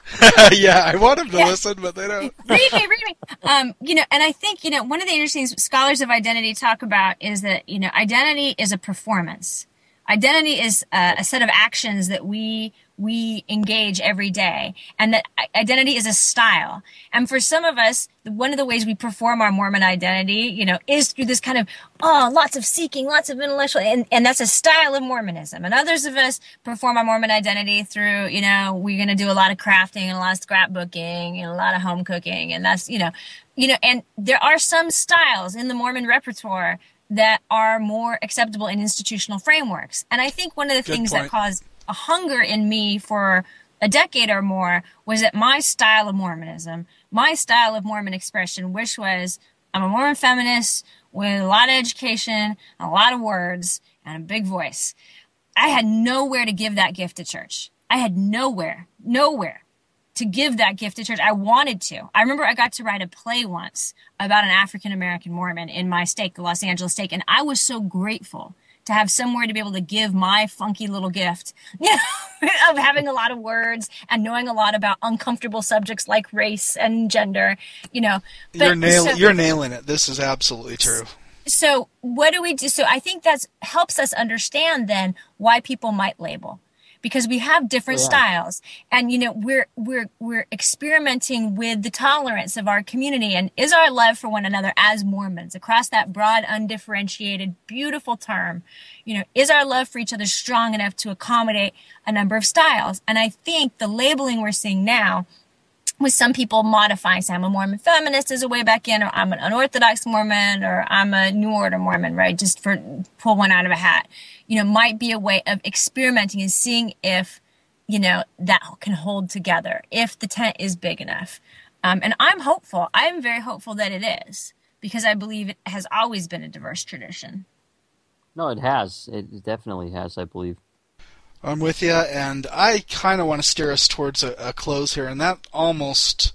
Yeah, I want them to Yeah. listen, but they don't. read me, read me. Um, you know, and I think, you know, one of the interesting things scholars of identity talk about is that, you know, identity is a performance. Identity is uh, a set of actions that we we engage every day, and that identity is a style. And for some of us, one of the ways we perform our Mormon identity, you know, is through this kind of, oh, lots of seeking, lots of intellectual, and, and that's a style of Mormonism. And others of us perform our Mormon identity through, you know, we're going to do a lot of crafting and a lot of scrapbooking and a lot of home cooking. And that's, you know, you know, and there are some styles in the Mormon repertoire that are more acceptable in institutional frameworks. And I think one of the Good things point. that caused a hunger in me for a decade or more was that my style of Mormonism, my style of Mormon expression, which was I'm a Mormon feminist with a lot of education, a lot of words, and a big voice. I had nowhere to give that gift to church. I had nowhere, nowhere to give that gift to church. I wanted to. I remember I got to write a play once about an African-American Mormon in my stake, the Los Angeles stake, and I was so grateful to have somewhere to be able to give my funky little gift, you know, of having a lot of words and knowing a lot about uncomfortable subjects like race and gender, you know. But You're nail- so, You're nailing it. This is absolutely true. So what do we do? So I think that helps us understand then why people might label. Because we have different Yeah. styles, and you know we're we're we're experimenting with the tolerance of our community, and is our love for one another as Mormons across that broad, undifferentiated, beautiful term, you know, is our love for each other strong enough to accommodate a number of styles? And I think the labeling we're seeing now, with some people modifying, say I'm a Mormon feminist as a way back in, or I'm an unorthodox Mormon, or I'm a New Order Mormon, right? Just for pull one out of a hat, you know, might be a way of experimenting and seeing if, you know, that can hold together, if the tent is big enough. Um, and I'm hopeful. I'm very hopeful that it is, because I believe it has always been a diverse tradition. No, it has. It definitely has, I believe. I'm with you, and I kind of want to steer us towards a, a close here, and that almost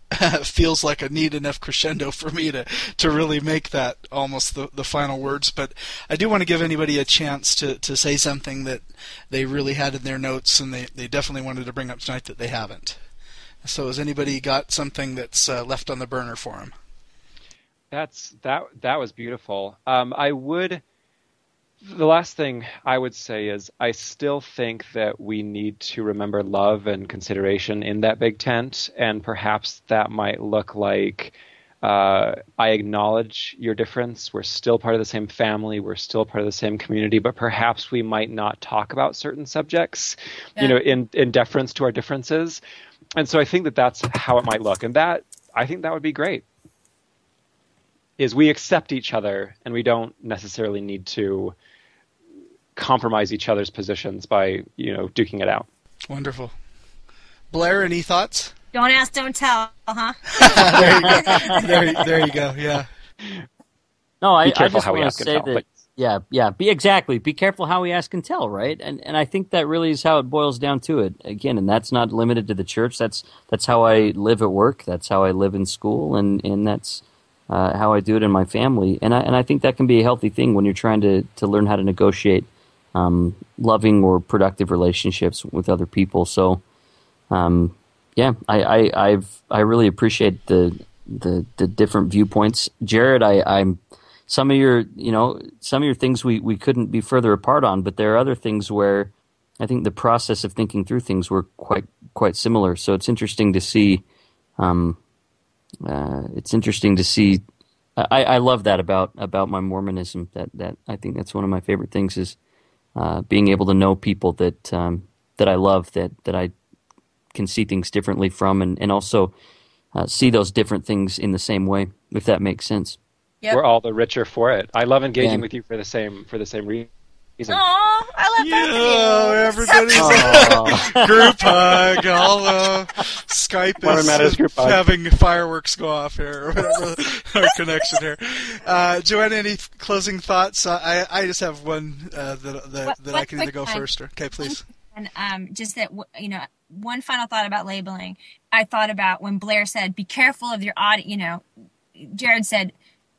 feels like a neat enough crescendo for me to, to really make that almost the, the final words. But I do want to give anybody a chance to, to say something that they really had in their notes, and they, they definitely wanted to bring up tonight that they haven't. So has anybody got something that's uh, left on the burner for them? That's that. That was beautiful. Um, I would. The last thing I would say is I still think that we need to remember love and consideration in that big tent, and perhaps that might look like uh, I acknowledge your difference. We're still part of the same family. We're still part of the same community, but perhaps we might not talk about certain subjects, Yeah. you know, in, in deference to our differences. And so I think that that's how it might look, and that I think that would be great. Is we accept each other, and we don't necessarily need to compromise each other's positions by, you know, duking it out. Wonderful. Blair, any thoughts? Don't ask, don't tell, huh? there, you go. There, you- there you go. Yeah. No, I, Be careful I just how we want ask to and say tell, that. but- Yeah, yeah. Be exactly. Be careful how we ask and tell, right? And and I think that really is how it boils down to it. Again, and that's not limited to the church. That's that's how I live at work. That's how I live in school, and and that's uh, how I do it in my family. And I and I think that can be a healthy thing when you're trying to to learn how to negotiate um, loving or productive relationships with other people. So, um, yeah, I, I I've I really appreciate the the the different viewpoints, Jared. I I'm. Some of your, you know, some of your things we, we couldn't be further apart on, but there are other things where I think the process of thinking through things were quite quite similar. So it's interesting to see. Um, uh, it's interesting to see. I, I love that about about my Mormonism. That that I think that's one of my favorite things is uh, being able to know people that um, that I love, that that I can see things differently from, and and also uh, see those different things in the same way, if that makes sense. Yep. We're all the richer for it. I love engaging Yeah. with you for the same for the same reason. Aw, I love Yeah, both of you. everybody's Aw. group hug. All uh, Skype Mormon is Matters group hug. having fireworks go off here, or whatever our connection here. Uh, Joanna, any closing thoughts? Uh, I I just have one uh, that that, What- that one I can either quick go one. first or okay, please. And um, just that, w- you know, one final thought about labeling. I thought about when Blair said, be careful of your audience. You know, Jared said,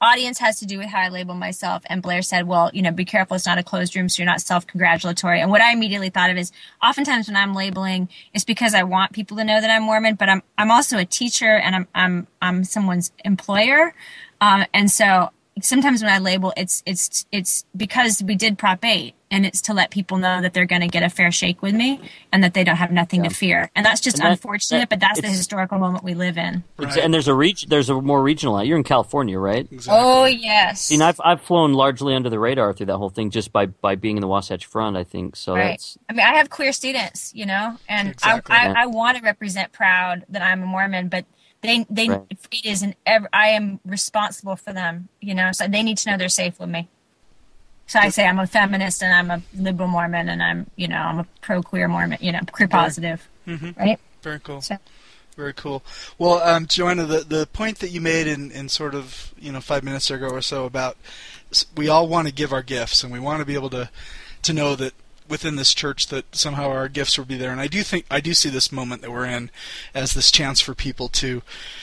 audience has to do with how I label myself. And Blair said, well, you know, be careful. It's not a closed room, so you're not self-congratulatory. And what I immediately thought of is oftentimes when I'm labeling, it's because I want people to know that I'm Mormon, but I'm I'm also a teacher and I'm I'm I'm someone's employer. Um, and so sometimes when I label, it's it's it's because we did Prop eight, and it's to let people know that they're going to get a fair shake with me and that they don't have nothing yeah. to fear. And that's just and that, unfortunate, that, but that's the historical moment we live in. Right. And there's a reach, there's a more regional. You're in California, right? Exactly. Oh yes. See, and I've I've flown largely under the radar through that whole thing just by, by being in the Wasatch Front. I think so. Right. That's. I mean, I have queer students, you know, and exactly. I I, yeah. I want to represent proud that I'm a Mormon, but. They, they, right. it is an. I am responsible for them, you know. So they need to know they're safe with me. So I say I'm a feminist and I'm a liberal Mormon and I'm, you know, I'm a pro-queer Mormon, you know, queer positive, mm-hmm. right? Very cool. So. Very cool. Well, um, Joanna, the the point that you made in, in sort of you know five minutes ago or so about we all want to give our gifts and we want to be able to to know that. Within this church that somehow our gifts will be there, and I do think I do see this moment that we're in as this chance for people to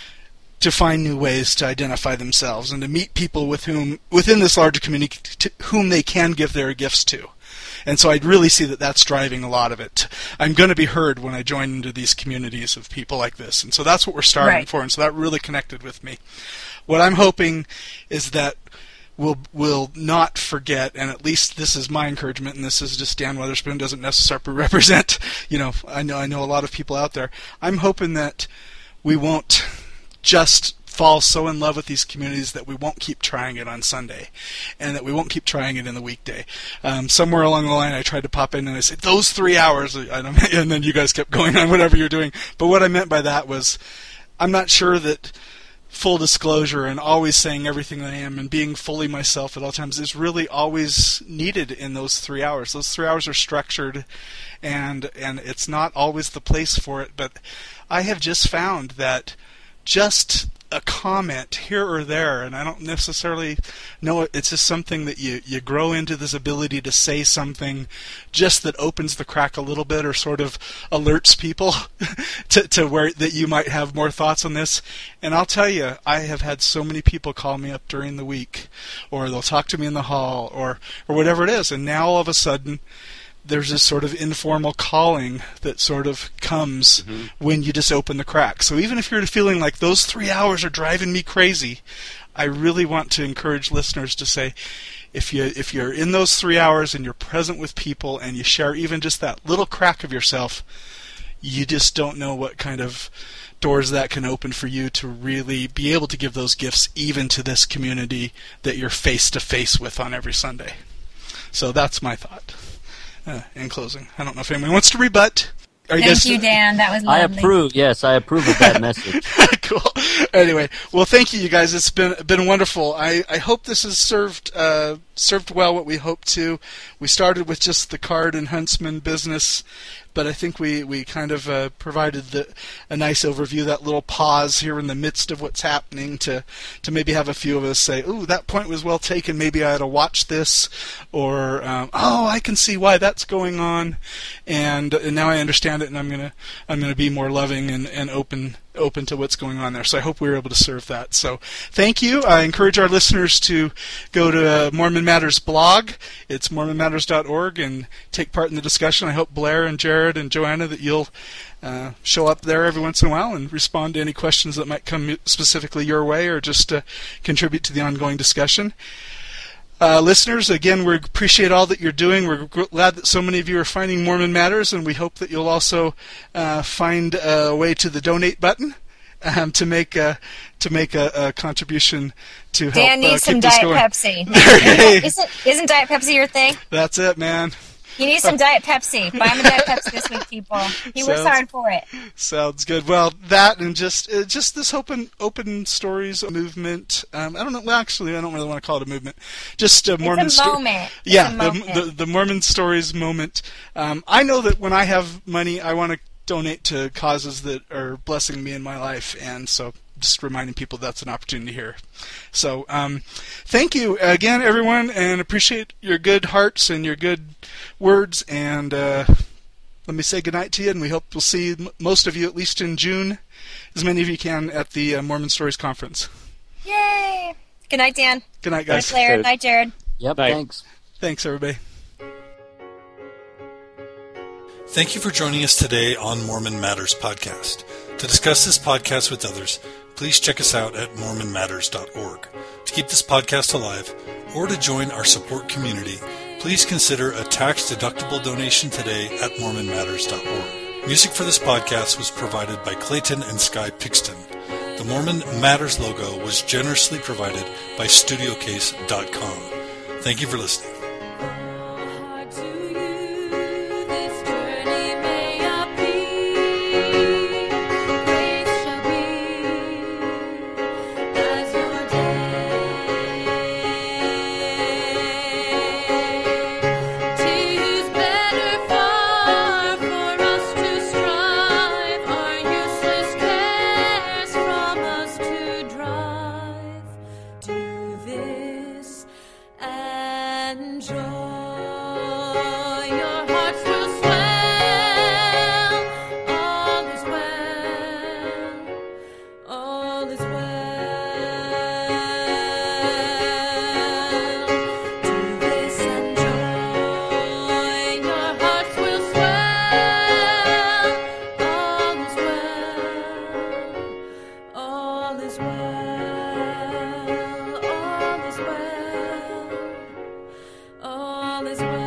to find new ways to identify themselves and to meet people with whom within this larger community to whom they can give their gifts to. And so I really see that that's driving a lot of it. I'm going to be heard when I join into these communities of people like this, and so that's what we're starting right. for. And so that really connected with me. What I'm hoping is that. Will will not forget, and at least this is my encouragement, and this is just Dan Weatherspoon, doesn't necessarily represent, you know, I know I know a lot of people out there. I'm hoping that we won't just fall so in love with these communities that we won't keep trying it on Sunday, and that we won't keep trying it in the weekday. Um, somewhere along the line, I tried to pop in and I said, those three hours, I don't, and then you guys kept going on whatever you're doing. But what I meant by that was, I'm not sure that full disclosure and always saying everything that I am and being fully myself at all times is really always needed in those three hours. Those three hours are structured, and and it's not always the place for it. But I have just found that just a comment here or there, and I don't necessarily know it, it's just something that you, you grow into this ability to say something just that opens the crack a little bit or sort of alerts people to, to where that you might have more thoughts on this. And I'll tell you, I have had so many people call me up during the week, or they'll talk to me in the hall, or, or whatever it is, and now all of a sudden there's this sort of informal calling that sort of comes mm-hmm. when you just open the crack. So even if you're feeling like those three hours are driving me crazy, I really want to encourage listeners to say, if you if you're in those three hours and you're present with people and you share even just that little crack of yourself, you just don't know what kind of doors that can open for you to really be able to give those gifts even to this community that you're face to face with on every Sunday. So that's my thought. Uh, in closing, I don't know if anyone wants to rebut. Are you Thank guys... you, Dan. That was lovely. I approve. Yes, I approve of that message. Cool. Anyway, well, thank you, you guys. It's been been wonderful. I, I hope this has served uh, served well what we hoped to. We started with just the card and Huntsman business, but I think we, we kind of uh, provided the, a nice overview, that little pause here in the midst of what's happening to, to maybe have a few of us say, ooh, that point was well taken, maybe I ought to watch this, or, um, oh, I can see why that's going on, and, and now I understand it, and I'm going to I'm gonna be more loving and, and open open to what's going on there. So I hope we were able to serve that. So thank you. I encourage our listeners to go to uh, Mormon Matters blog. It's mormon matters dot org and take part in the discussion. I hope Blair and Jared and Joanna that you'll uh, show up there every once in a while and respond to any questions that might come specifically your way or just uh, contribute to the ongoing discussion. Uh, listeners, again, we appreciate all that you're doing. We're glad that so many of you are finding Mormon Matters, and we hope that you'll also uh, find a way to the donate button um, to make a, to make a, a contribution to help Dan needs uh, keep some this Diet going. Pepsi. Hey. Isn't, isn't Diet Pepsi your thing? That's it, man. You need some Diet Pepsi. Buy him a Diet Pepsi this week, people. He works Sounds- hard for it. Sounds good. Well, that and just uh, just this open open stories movement. Um, I don't know. Well, actually, I don't really want to call it a movement. Just a Mormon It's a sto- moment. It's Yeah, a the, moment. the the Mormon stories moment. Um, I know that when I have money, I want to donate to causes that are blessing me in my life, and so just reminding people that's an opportunity here. So um, thank you again, everyone, and appreciate your good hearts and your good words. And uh, let me say goodnight to you, and we hope we'll see m- most of you, at least in June, as many of you can, at the uh, Mormon Stories Conference. Yay! Good night, Dan. Good night, Good night, guys. Claire. Good night, Jared. Yep, Night. thanks. Thanks, everybody. Thank you for joining us today on Mormon Matters Podcast. To discuss this podcast with others, please check us out at mormon matters dot org. To keep this podcast alive, or to join our support community, please consider a tax-deductible donation today at mormon matters dot org. Music for this podcast was provided by Clayton and Sky Pixton. The Mormon Matters logo was generously provided by studio case dot com. Thank you for listening. All is well.